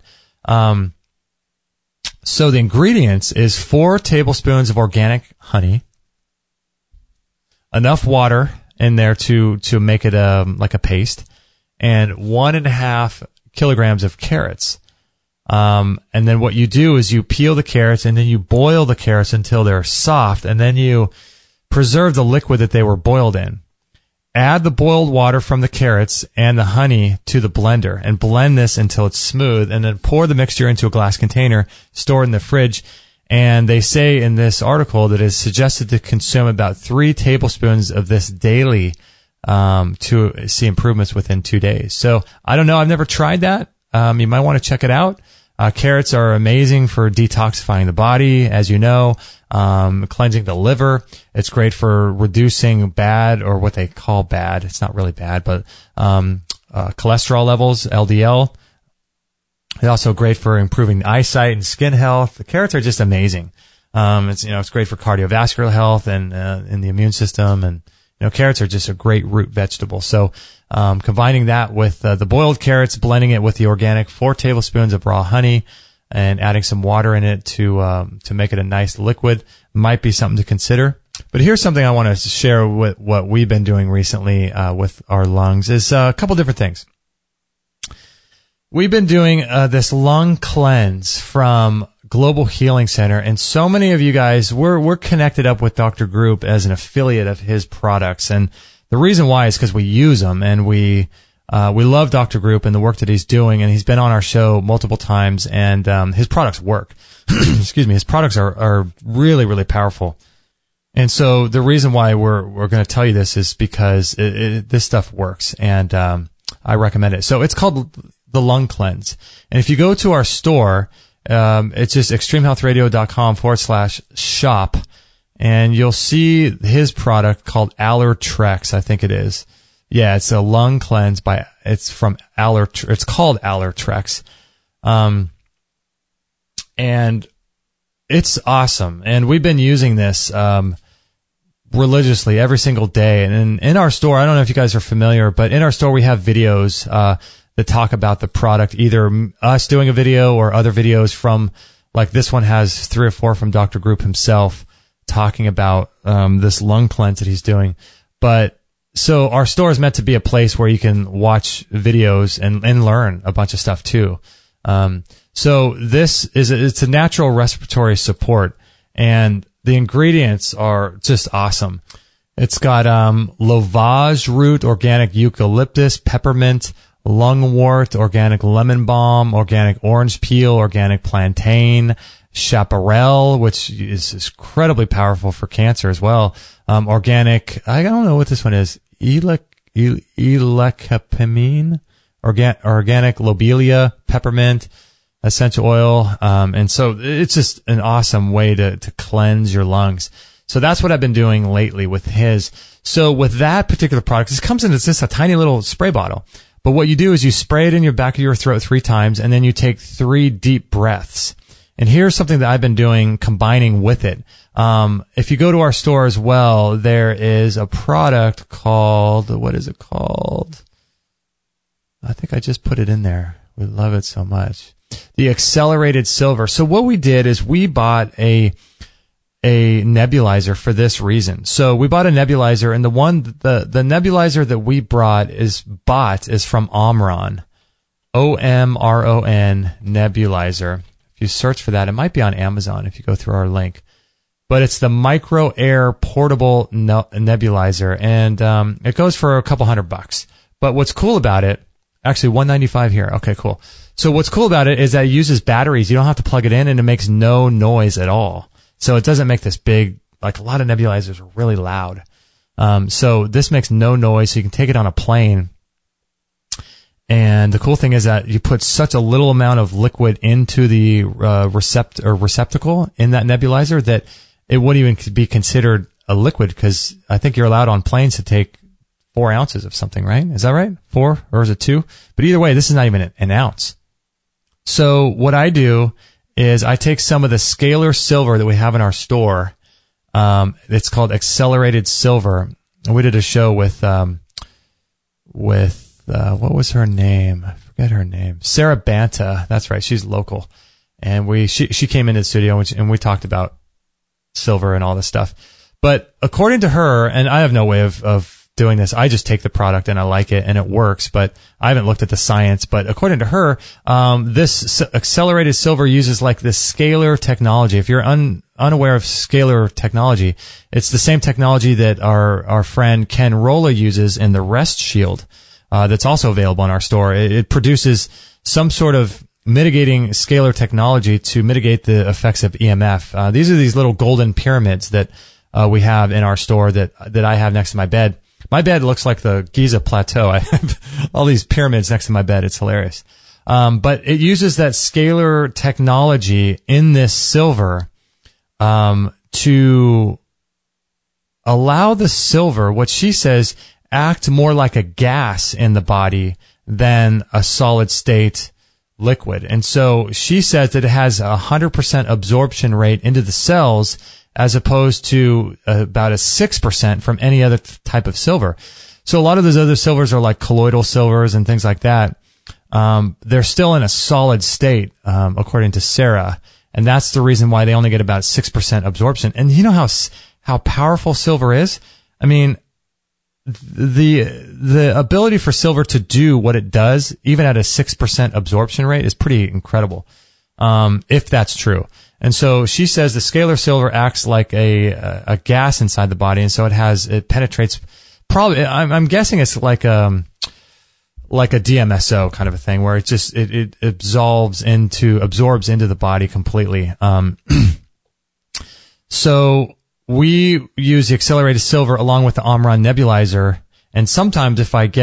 So the ingredients is 4 tablespoons of organic honey, enough water in there to make it like a paste, and 1.5 kilograms of carrots. And then what you do is you peel the carrots and then you boil the carrots until they're soft, and then you preserve the liquid that they were boiled in. Add the boiled water from the carrots and the honey to the blender and blend this until it's smooth, and then pour the mixture into a glass container, store it in the fridge. And they say in this article that it's suggested to consume about 3 tablespoons of this daily to see improvements within 2 days. So I don't know. I've never tried that. You might want to check it out. Carrots are amazing for detoxifying the body, as you know, cleansing the liver. It's great for reducing bad, or what they call bad. It's not really bad, but cholesterol levels, LDL. It's also great for improving eyesight and skin health. The carrots are just amazing. It's great for cardiovascular health and in the immune system. And carrots are just a great root vegetable. So combining that with the boiled carrots, blending it with the organic 4 tablespoons of raw honey, and adding some water in it to make it a nice liquid might be something to consider. But here's something I want to share with what we've been doing recently with our lungs is a couple different things. We've been doing this lung cleanse from Global Healing Center, and so many of you guys, we're connected up with Dr. Group as an affiliate of his products, and the reason why is because we use them, and we love Dr. Group and the work that he's doing, and he's been on our show multiple times, and his products work. Excuse me, his products are really, really powerful. And so the reason why we're going to tell you this is because this stuff works, and I recommend it. So it's called the Lung Cleanse. And if you go to our store, it's just extremehealthradio.com/shop, and you'll see his product called Allertrex, I think it is. Yeah, it's a lung cleanse it's from it's called Allertrex. And it's awesome. And we've been using this, religiously every single day. And in our store, I don't know if you guys are familiar, but in our store, we have videos, that talk about the product, either us doing a video or other videos from, like this one has 3 or 4 from Dr. Group himself talking about, this lung cleanse that he's doing. But, so our store is meant to be a place where you can watch videos and learn a bunch of stuff too. So it's a natural respiratory support, and the ingredients are just awesome. It's got, Lovage root, organic eucalyptus, peppermint, lungwort, organic lemon balm, organic orange peel, organic plantain, chaparral, which is incredibly powerful for cancer as well. Organic, I don't know what this one is, elecapamine, organic lobelia, peppermint, essential oil. And so it's just an awesome way to cleanse your lungs. So that's what I've been doing lately with his. So with that particular product, this comes in, it's just a tiny little spray bottle. But what you do is you spray it in your back of your throat 3 times, and then you take 3 deep breaths. And here's something that I've been doing, combining with it. If you go to our store as well, there is a product called, what is it called? I think I just put it in there. We love it so much. The Accelerated Silver. So what we did is we bought a nebulizer for this reason. So we bought a nebulizer, and the nebulizer that we bought is from Omron. OMRON nebulizer. If you search for that, it might be on Amazon if you go through our link. But it's the Micro Air Portable Nebulizer, and it goes for a couple $100. But what's cool about it, actually $195 here. Okay, cool. So what's cool about it is that it uses batteries. You don't have to plug it in, and it makes no noise at all. So it doesn't make this big, like a lot of nebulizers are really loud. So this makes no noise, so you can take it on a plane. And the cool thing is that you put such a little amount of liquid into the receptacle in that nebulizer that it wouldn't even be considered a liquid, because I think you're allowed on planes to take 4 ounces of something, right? Is that right? 4? Or is it 2? But either way, this is not even an ounce. So what I do is I take some of the scalar silver that we have in our store. It's called Accelerated Silver. And we did a show with what was her name? I forget her name. Sarah Banta. That's right. She's local. And she came into the studio and we talked about silver and all this stuff. But according to her, and I have no way of doing this, I just take the product and I like it and it works, but I haven't looked at the science. But according to her, this Accelerated Silver uses like this scalar technology. If you're unaware of scalar technology, it's the same technology that our friend Ken Rolla uses in the Rest Shield, that's also available in our store. It produces some sort of mitigating scalar technology to mitigate the effects of EMF. These are these little golden pyramids that we have in our store that I have next to my bed. My bed looks like the Giza Plateau. I have all these pyramids next to my bed. It's hilarious. But it uses that scalar technology in this silver to allow the silver, what she says, act more like a gas in the body than a solid state liquid. And so she says that it has a 100% absorption rate into the cells, as opposed to about a 6% from any other type of silver. So a lot of those other silvers are like colloidal silvers and things like that. they're still in a solid state, according to Sarah. And that's the reason why they only get about 6% absorption. And you know how powerful silver is? I mean, the ability for silver to do what it does, even at a 6% absorption rate, is pretty incredible, if that's true. And so she says the scalar silver acts like a gas inside the body, and so it penetrates. Probably, I'm guessing it's like a DMSO kind of a thing, where it absorbs into the body completely. So we use the accelerated silver along with the Omron nebulizer, and sometimes if I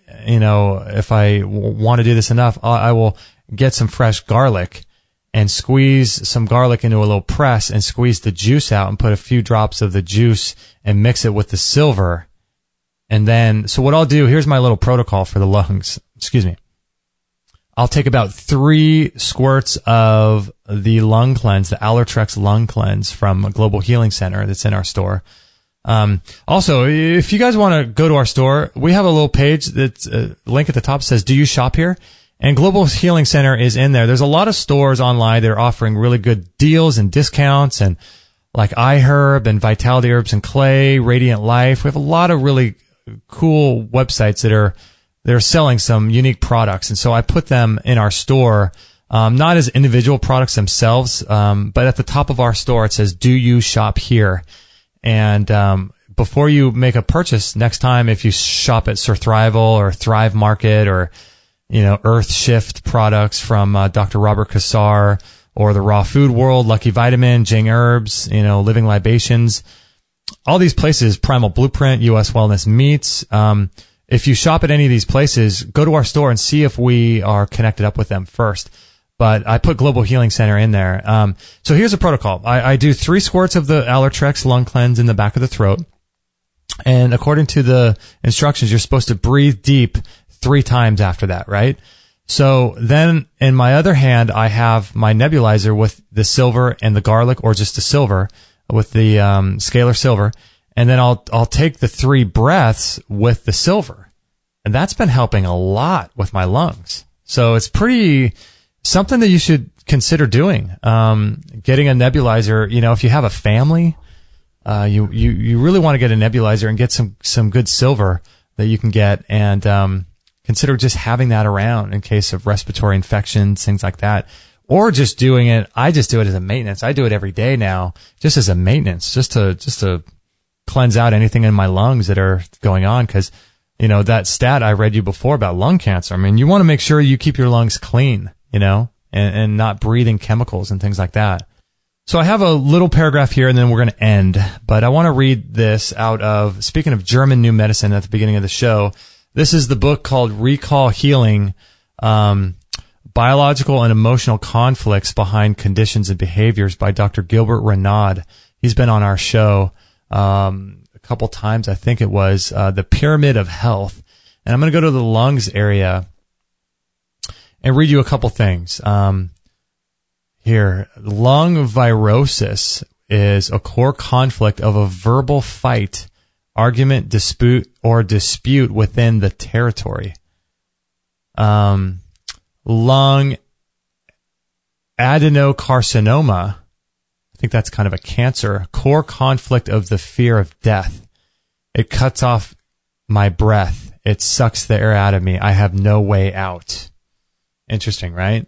want to do this enough, I will get some fresh garlic and squeeze some garlic into a little press and squeeze the juice out and put a few drops of the juice and mix it with the silver. And then, so what I'll do, here's my little protocol for the lungs. Excuse me. I'll take about 3 squirts of the lung cleanse, the Allertrex lung cleanse from Global Healing Center that's in our store. Also, if you guys want to go to our store, we have a little page that's a link at the top says, "Do you shop here?" And Global Healing Center is in there. There's a lot of stores online that are offering really good deals and discounts, and like iHerb and Vitality Herbs and Clay, Radiant Life. We have a lot of really cool websites that are selling some unique products. And so I put them in our store, not as individual products themselves, but at the top of our store, it says, "Do you shop here?" And, before you make a purchase next time, if you shop at Surthrival or Thrive Market or, Earth Shift products from, Dr. Robert Kassar or the Raw Food World, Lucky Vitamin, Jing Herbs, Living Libations, all these places, Primal Blueprint, US Wellness Meats, if you shop at any of these places, go to our store and see if we are connected up with them first. But I put Global Healing Center in there. So here's a protocol. I do 3 squirts of the Allertrex lung cleanse in the back of the throat. And according to the instructions, you're supposed to breathe deep 3 times after that, right? So then in my other hand, I have my nebulizer with the silver and the garlic, or just the silver with the scalar silver. And then I'll take the 3 breaths with the silver. And that's been helping a lot with my lungs. So it's something that you should consider doing. Getting a nebulizer, if you have a family, you really want to get a nebulizer and get some good silver that you can get, and consider just having that around in case of respiratory infections, things like that. Or just doing it. I just do it as a maintenance. I do it every day now, just as a maintenance, just to cleanse out anything in my lungs that are going on. Cause, that stat I read you before about lung cancer. I mean, you want to make sure you keep your lungs clean, and not breathing chemicals and things like that. So I have a little paragraph here and then we're going to end, but I want to read this out of, speaking of German new medicine at the beginning of the show. This is the book called Recall Healing, Biological and Emotional Conflicts Behind Conditions and Behaviors by Dr. Gilbert Renaud. He's been on our show a couple times. I think it was The Pyramid of Health. And I'm going to go to the lungs area and read you a couple things. Here, lung virosis is a core conflict of a verbal fight, argument, dispute within the territory. Lung adenocarcinoma, I think that's kind of a cancer, core conflict of the fear of death. It cuts off my breath. It sucks the air out of me. I have no way out. Interesting, right?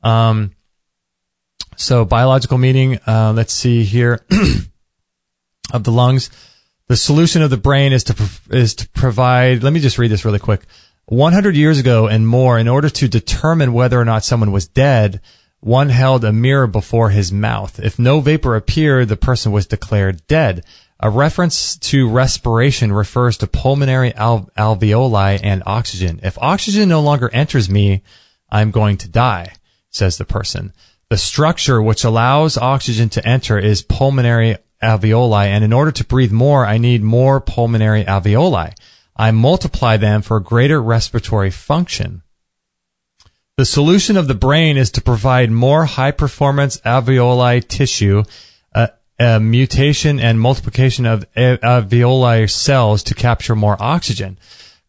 So biological meaning, let's see here, of the lungs. The solution of the brain is to provide, let me just read this really quick. 100 years ago and more, in order to determine whether or not someone was dead, one held a mirror before his mouth. If no vapor appeared, the person was declared dead. A reference to respiration refers to pulmonary alveoli and oxygen. If oxygen no longer enters me, I'm going to die, says the person. The structure which allows oxygen to enter is pulmonary alveoli, and in order to breathe more, I need more pulmonary alveoli. I multiply them for greater respiratory function. The solution of the brain is to provide more high-performance alveoli tissue, a mutation and multiplication of alveolar cells to capture more oxygen.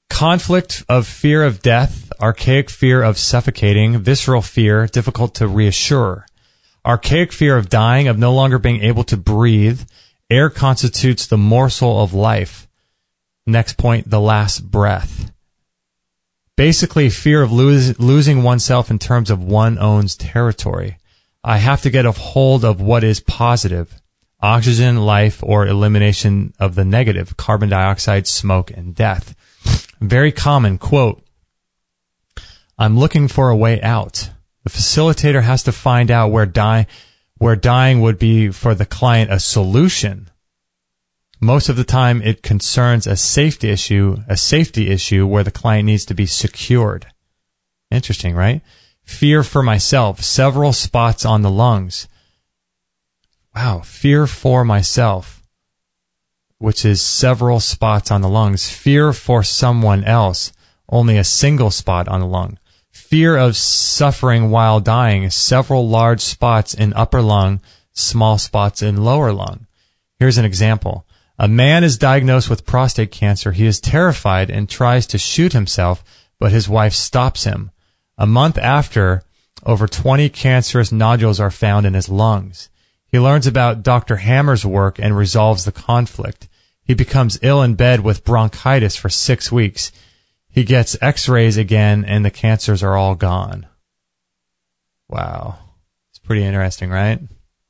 Conflict of fear of death, archaic fear of suffocating, visceral fear, difficult to reassure. Archaic fear of dying, of no longer being able to breathe. Air constitutes the morsel of life. Next point, the last breath. Basically, fear of losing oneself in terms of one owns territory. I have to get a hold of what is positive. Oxygen, life, or elimination of the negative, carbon dioxide, smoke, and death. Very common quote. I'm looking for a way out. The facilitator has to find out where dying would be for the client a solution. Most of the time it concerns a safety issue where the client needs to be secured. Interesting, right? Fear for myself, several spots on the lungs. Wow, fear for myself, which is several spots on the lungs. Fear for someone else, only a single spot on the lung. Fear of suffering while dying, several large spots in upper lung, small spots in lower lung. Here's an example. A man is diagnosed with prostate cancer. He is terrified and tries to shoot himself, but his wife stops him. A month after, over 20 cancerous nodules are found in his lungs. He learns about Dr. Hammer's work and resolves the conflict. He becomes ill in bed with bronchitis for 6 weeks. He gets x-rays again, and the cancers are all gone. Wow. It's pretty interesting, right?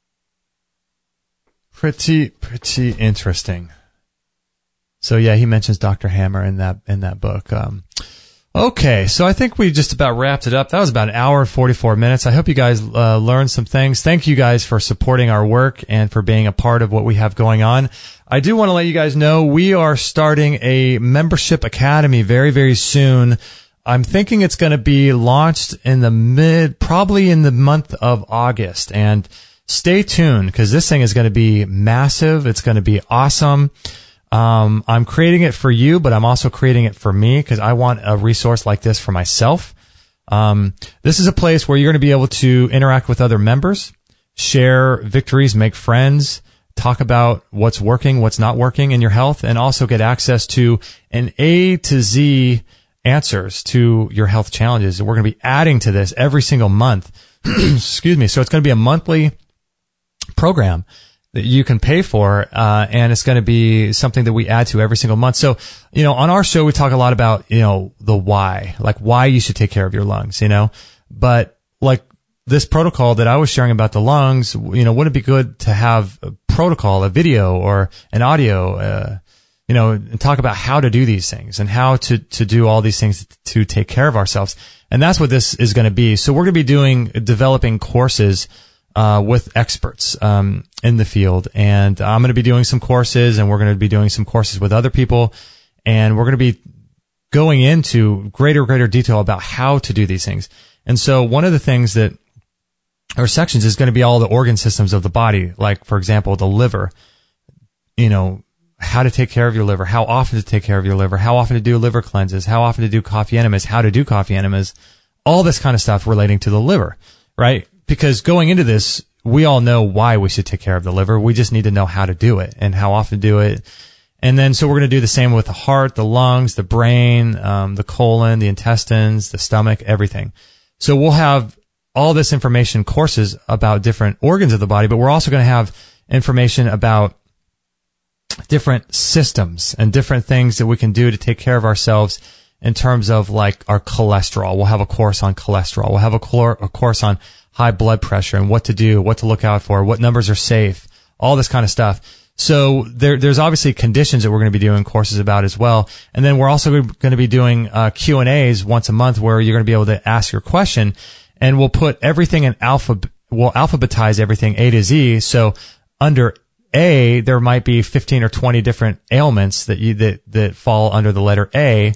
Pretty interesting. So yeah, he mentions Dr. Hammer in that book. Okay, so I think we just about wrapped it up. That was about an hour and 44 minutes. I hope you guys learned some things. Thank you guys for supporting our work and for being a part of what we have going on. I do want to let you guys know we are starting a membership academy very, very soon. I'm thinking it's going to be launched probably in the month of August. And stay tuned because this thing is going to be massive. It's going to be awesome. I'm creating it for you, but I'm also creating it for me because I want a resource like this for myself. This is a place where you're going to be able to interact with other members, share victories, make friends, talk about what's working, what's not working in your health, and also get access to an A to Z answers to your health challenges. We're going to be adding to this every single month. Excuse me. So it's going to be a monthly program that you can pay for, and it's going to be something that we add to every single month. So, on our show, we talk a lot about, the why, like why you should take care of your lungs, but like this protocol that I was sharing about the lungs, wouldn't it be good to have a protocol, a video or an audio, and talk about how to do these things and how to do all these things to take care of ourselves. And that's what this is going to be. So we're going to be developing courses with experts in the field, and I'm going to be doing some courses, and we're going to be doing some courses with other people, and we're going to be going into greater detail about how to do these things. And so one of the things that our sections is going to be all the organ systems of the body, like for example the liver, how to take care of your liver, how often to take care of your liver, how often to do liver cleanses, how often to do coffee enemas, how to do coffee enemas, all this kind of stuff relating to the liver, right? Because going into this, we all know why we should take care of the liver. We just need to know how to do it and how often to do it. And then, so we're going to do the same with the heart, the lungs, the brain, the colon, the intestines, the stomach, everything. So we'll have all this information, courses about different organs of the body, but we're also going to have information about different systems and different things that we can do to take care of ourselves in terms of like our cholesterol. We'll have a course on cholesterol. We'll have a course on high blood pressure and what to do, what to look out for, what numbers are safe, all this kind of stuff. So there's obviously conditions that we're going to be doing courses about as well. And then we're also going to be doing Q&As once a month where you're going to be able to ask your question, and we'll put everything in we'll alphabetize everything A to Z. So under A, there might be 15 or 20 different ailments that fall under the letter A.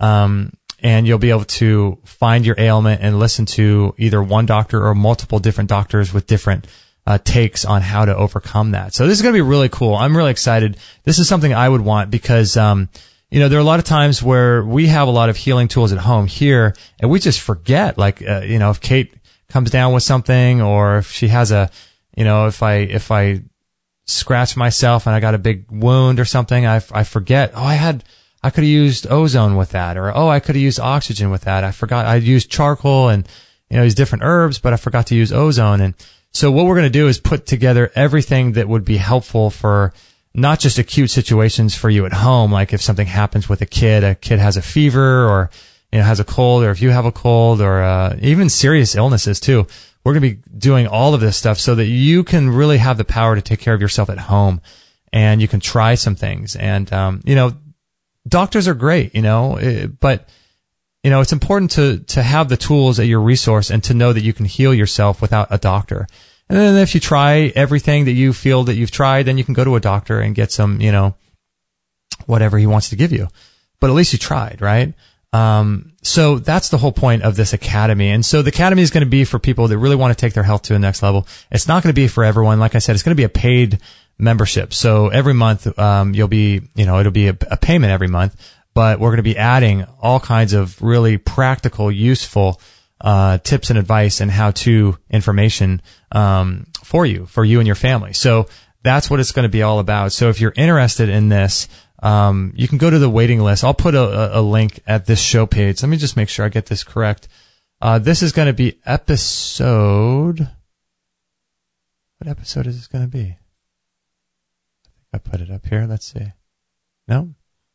And you'll be able to find your ailment and listen to either one doctor or multiple different doctors with different takes on how to overcome that. So this is going to be really cool. I'm really excited. This is something I would want because, there are a lot of times where we have a lot of healing tools at home here and we just forget, like, if Kate comes down with something or if she has if I scratch myself and I got a big wound or something, I forget, I I could have used ozone with that, or, oh, I could have used oxygen with that. I forgot I used charcoal and, these different herbs, but I forgot to use ozone. And so what we're going to do is put together everything that would be helpful for not just acute situations for you at home, like if something happens with a kid has a fever or, has a cold, or if you have a cold, or, even serious illnesses too. We're going to be doing all of this stuff so that you can really have the power to take care of yourself at home, and you can try some things. And, doctors are great, but, it's important to have the tools at your resource and to know that you can heal yourself without a doctor. And then if you try everything that you feel that you've tried, then you can go to a doctor and get some, whatever he wants to give you. But at least you tried, right? So that's the whole point of this academy. And so the academy is going to be for people that really want to take their health to the next level. It's not going to be for everyone. Like I said, it's going to be a paid membership. So every month, you'll be, it'll be a payment every month, but we're going to be adding all kinds of really practical, useful, tips and advice and how-to information, for you and your family. So that's what it's going to be all about. So if you're interested in this, you can go to the waiting list. I'll put a link at this show page. Let me just make sure I get this correct. This is going to be episode. What episode is this going to be? I put it up here. Let's see. No?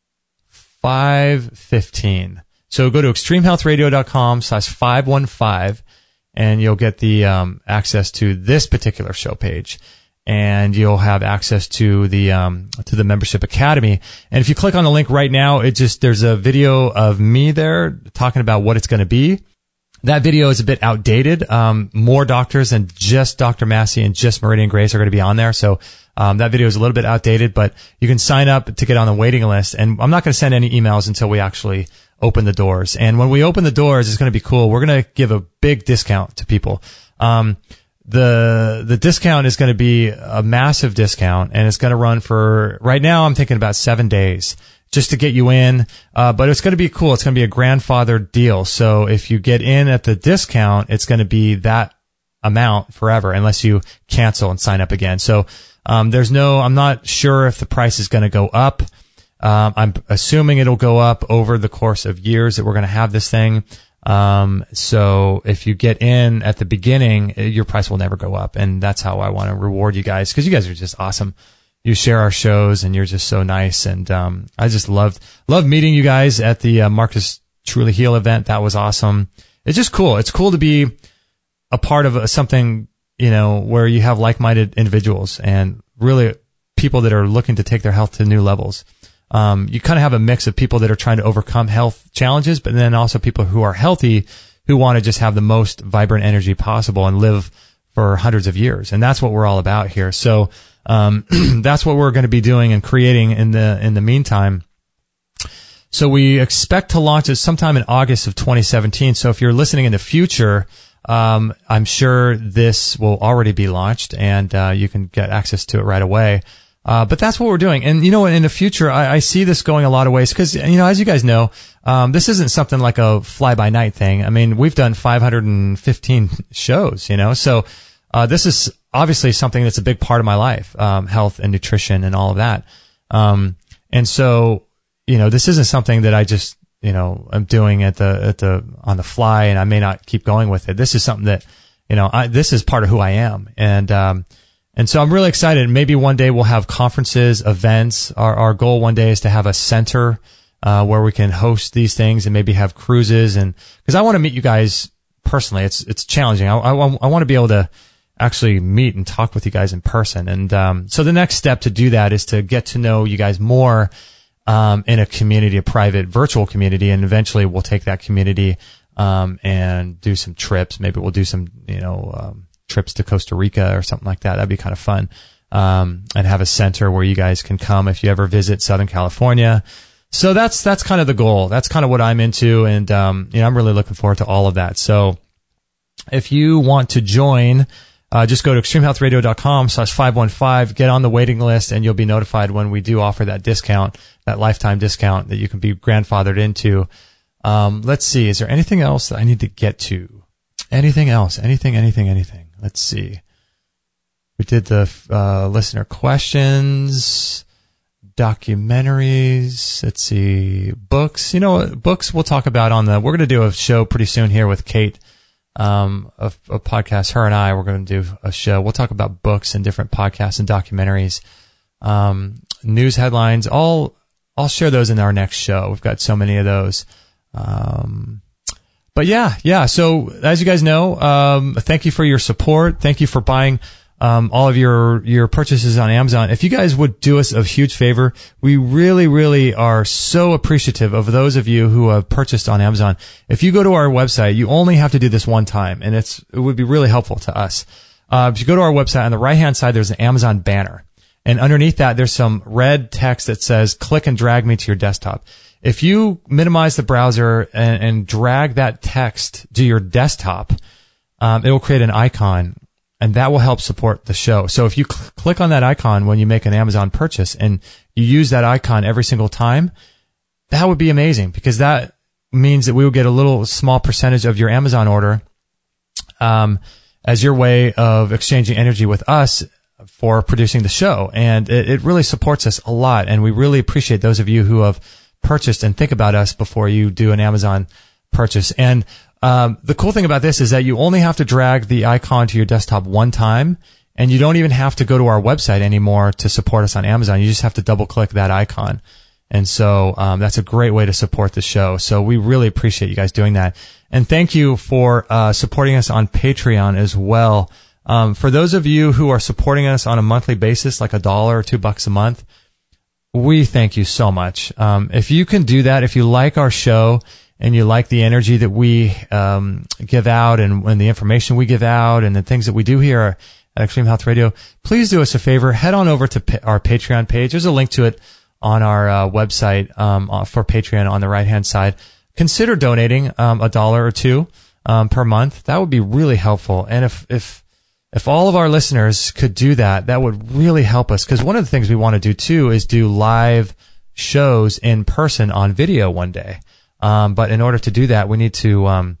515. So go to extremehealthradio.com/515 and you'll get the access to this particular show page. And you'll have access to the membership academy. And if you click on the link right now, there's a video of me there talking about what it's going to be. That video is a bit outdated. More doctors than just Dr. Massey and just Meridian Grace are going to be on there. So, that video is a little bit outdated, but you can sign up to get on the waiting list. And I'm not going to send any emails until we actually open the doors. And when we open the doors, it's going to be cool. We're going to give a big discount to people. The discount is going to be a massive discount, and it's going to run for, right now I'm thinking about 7 days just to get you in. But it's going to be cool. It's going to be a grandfathered deal. So if you get in at the discount, it's going to be that amount forever unless you cancel and sign up again. So, I'm not sure if the price is going to go up. I'm assuming it'll go up over the course of years that we're going to have this thing. So if you get in at the beginning, your price will never go up. And that's how I want to reward you guys, because you guys are just awesome. You share our shows and you're just so nice. And, I just loved meeting you guys at the Marcus Truly Heal event. That was awesome. It's just cool. It's cool to be a part of something, where you have like-minded individuals and really people that are looking to take their health to new levels. You kind of have a mix of people that are trying to overcome health challenges, but then also people who are healthy, who want to just have the most vibrant energy possible and live for hundreds of years. And that's what we're all about here. So, that's what we're going to be doing and creating in the meantime. So we expect to launch it sometime in August of 2017. So if you're listening in the future, I'm sure this will already be launched and, you can get access to it right away. But that's what we're doing. And, in the future, I see this going a lot of ways because, as you guys know, this isn't something like a fly-by-night thing. I mean, we've done 515 shows, so, this is obviously something that's a big part of my life, health and nutrition and all of that. And so, this isn't something that I just, I'm doing on the fly and I may not keep going with it. This is something that, this is part of who I am. And so I'm really excited. Maybe one day we'll have conferences, events. Our goal one day is to have a center, where we can host these things and maybe have cruises. And cause I want to meet you guys personally. It's challenging. I want to be able to actually meet and talk with you guys in person. And, so the next step to do that is to get to know you guys more, in a community, a private virtual community. And eventually we'll take that community, and do some trips. Maybe we'll do some, trips to Costa Rica or something like that. That'd be kind of fun. And have a center where you guys can come if you ever visit Southern California. So that's kind of the goal. That's kind of what I'm into. And, I'm really looking forward to all of that. So if you want to join, just go to extremehealthradio.com/515, get on the waiting list, and you'll be notified when we do offer that discount, that lifetime discount that you can be grandfathered into. Let's see. Is there anything else that I need to get to? Anything else? Anything? Let's see. We did the listener questions. documentaries. Let's see, books. Books we'll talk about we're going to do a show pretty soon here with Kate, a podcast. Her and I, we're going to do a show. We'll talk about books and different podcasts and documentaries, news headlines. I'll share those in our next show. We've got so many of those. But yeah. So as you guys know, thank you for your support. Thank you for buying all of your purchases on Amazon. If you guys would do us a huge favor, we really, really are so appreciative of those of you who have purchased on Amazon. If you go to our website, you only have to do this one time, and it would be really helpful to us. If you go to our website, on the right-hand side, there's an Amazon banner. And underneath that, there's some red text that says, click and drag me to your desktop. If you minimize the browser and drag that text to your desktop, it will create an icon, and that will help support the show. So if you click on that icon when you make an Amazon purchase and you use that icon every single time, that would be amazing, because that means that we will get a little small percentage of your Amazon order as your way of exchanging energy with us for producing the show. And it really supports us a lot, and we really appreciate those of you who have purchased and think about us before you do an Amazon purchase. And the cool thing about this is that you only have to drag the icon to your desktop one time, and you don't even have to go to our website anymore to support us on Amazon. You just have to double click that icon. And so that's a great way to support the show. So we really appreciate you guys doing that. And thank you for supporting us on Patreon as well. For those of you who are supporting us on a monthly basis, like $1 or $2 a month, we thank you so much. If you can do that, if you like our show and you like the energy that we give out and the information we give out and the things that we do here at Extreme Health Radio, please do us a favor. Head on over to our Patreon page. There's a link to it on our website for Patreon on the right-hand side. Consider donating $1 or $2 per month. That would be really helpful. And if all of our listeners could do that, that would really help us. Because one of the things we want to do too is do live shows in person on video one day. But in order to do that, we need to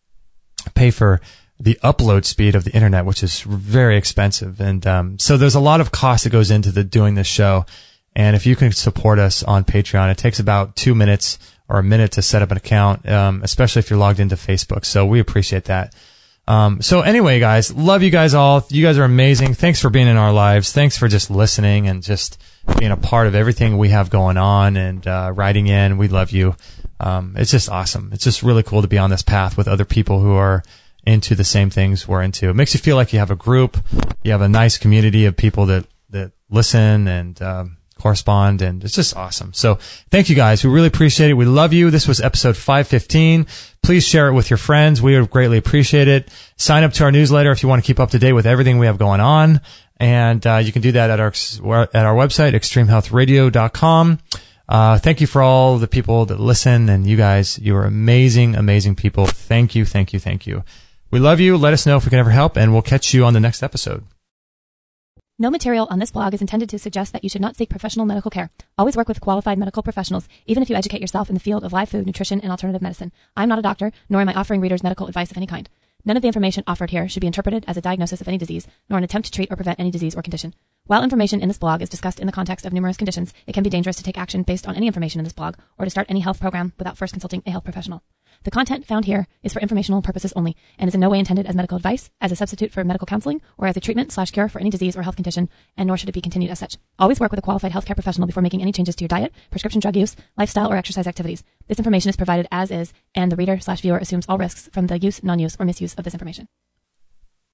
pay for the upload speed of the internet, which is very expensive. And so there's a lot of cost that goes into doing this show. And if you can support us on Patreon, it takes about 2 minutes or a minute to set up an account, especially if you're logged into Facebook. So we appreciate that. So anyway, guys, love you guys all. You guys are amazing. Thanks for being in our lives. Thanks for just listening and just being a part of everything we have going on and writing in. We love you. It's just awesome. It's just really cool to be on this path with other people who are into the same things we're into. It makes you feel like you have a group. You have a nice community of people that listen and correspond, and it's just awesome. So thank you guys. We really appreciate it. We love you. This was episode 515. Please share it with your friends. We would greatly appreciate it. Sign up to our newsletter if you want to keep up to date with everything we have going on. And you can do that at our website, extremehealthradio.com. Thank you for all the people that listen, and you guys, you are amazing, amazing people. Thank you, thank you, thank you. We love you. Let us know if we can ever help, and we'll catch you on the next episode. No material on this blog is intended to suggest that you should not seek professional medical care. Always work with qualified medical professionals, even if you educate yourself in the field of live food, nutrition, and alternative medicine. I'm not a doctor, nor am I offering readers medical advice of any kind. None of the information offered here should be interpreted as a diagnosis of any disease, nor an attempt to treat or prevent any disease or condition. While information in this blog is discussed in the context of numerous conditions, it can be dangerous to take action based on any information in this blog or to start any health program without first consulting a health professional. The content found here is for informational purposes only and is in no way intended as medical advice, as a substitute for medical counseling, or as a treatment/cure for any disease or health condition, and nor should it be continued as such. Always work with a qualified healthcare professional before making any changes to your diet, prescription drug use, lifestyle, or exercise activities. This information is provided as is, and the reader/viewer assumes all risks from the use, non-use, or misuse of this information.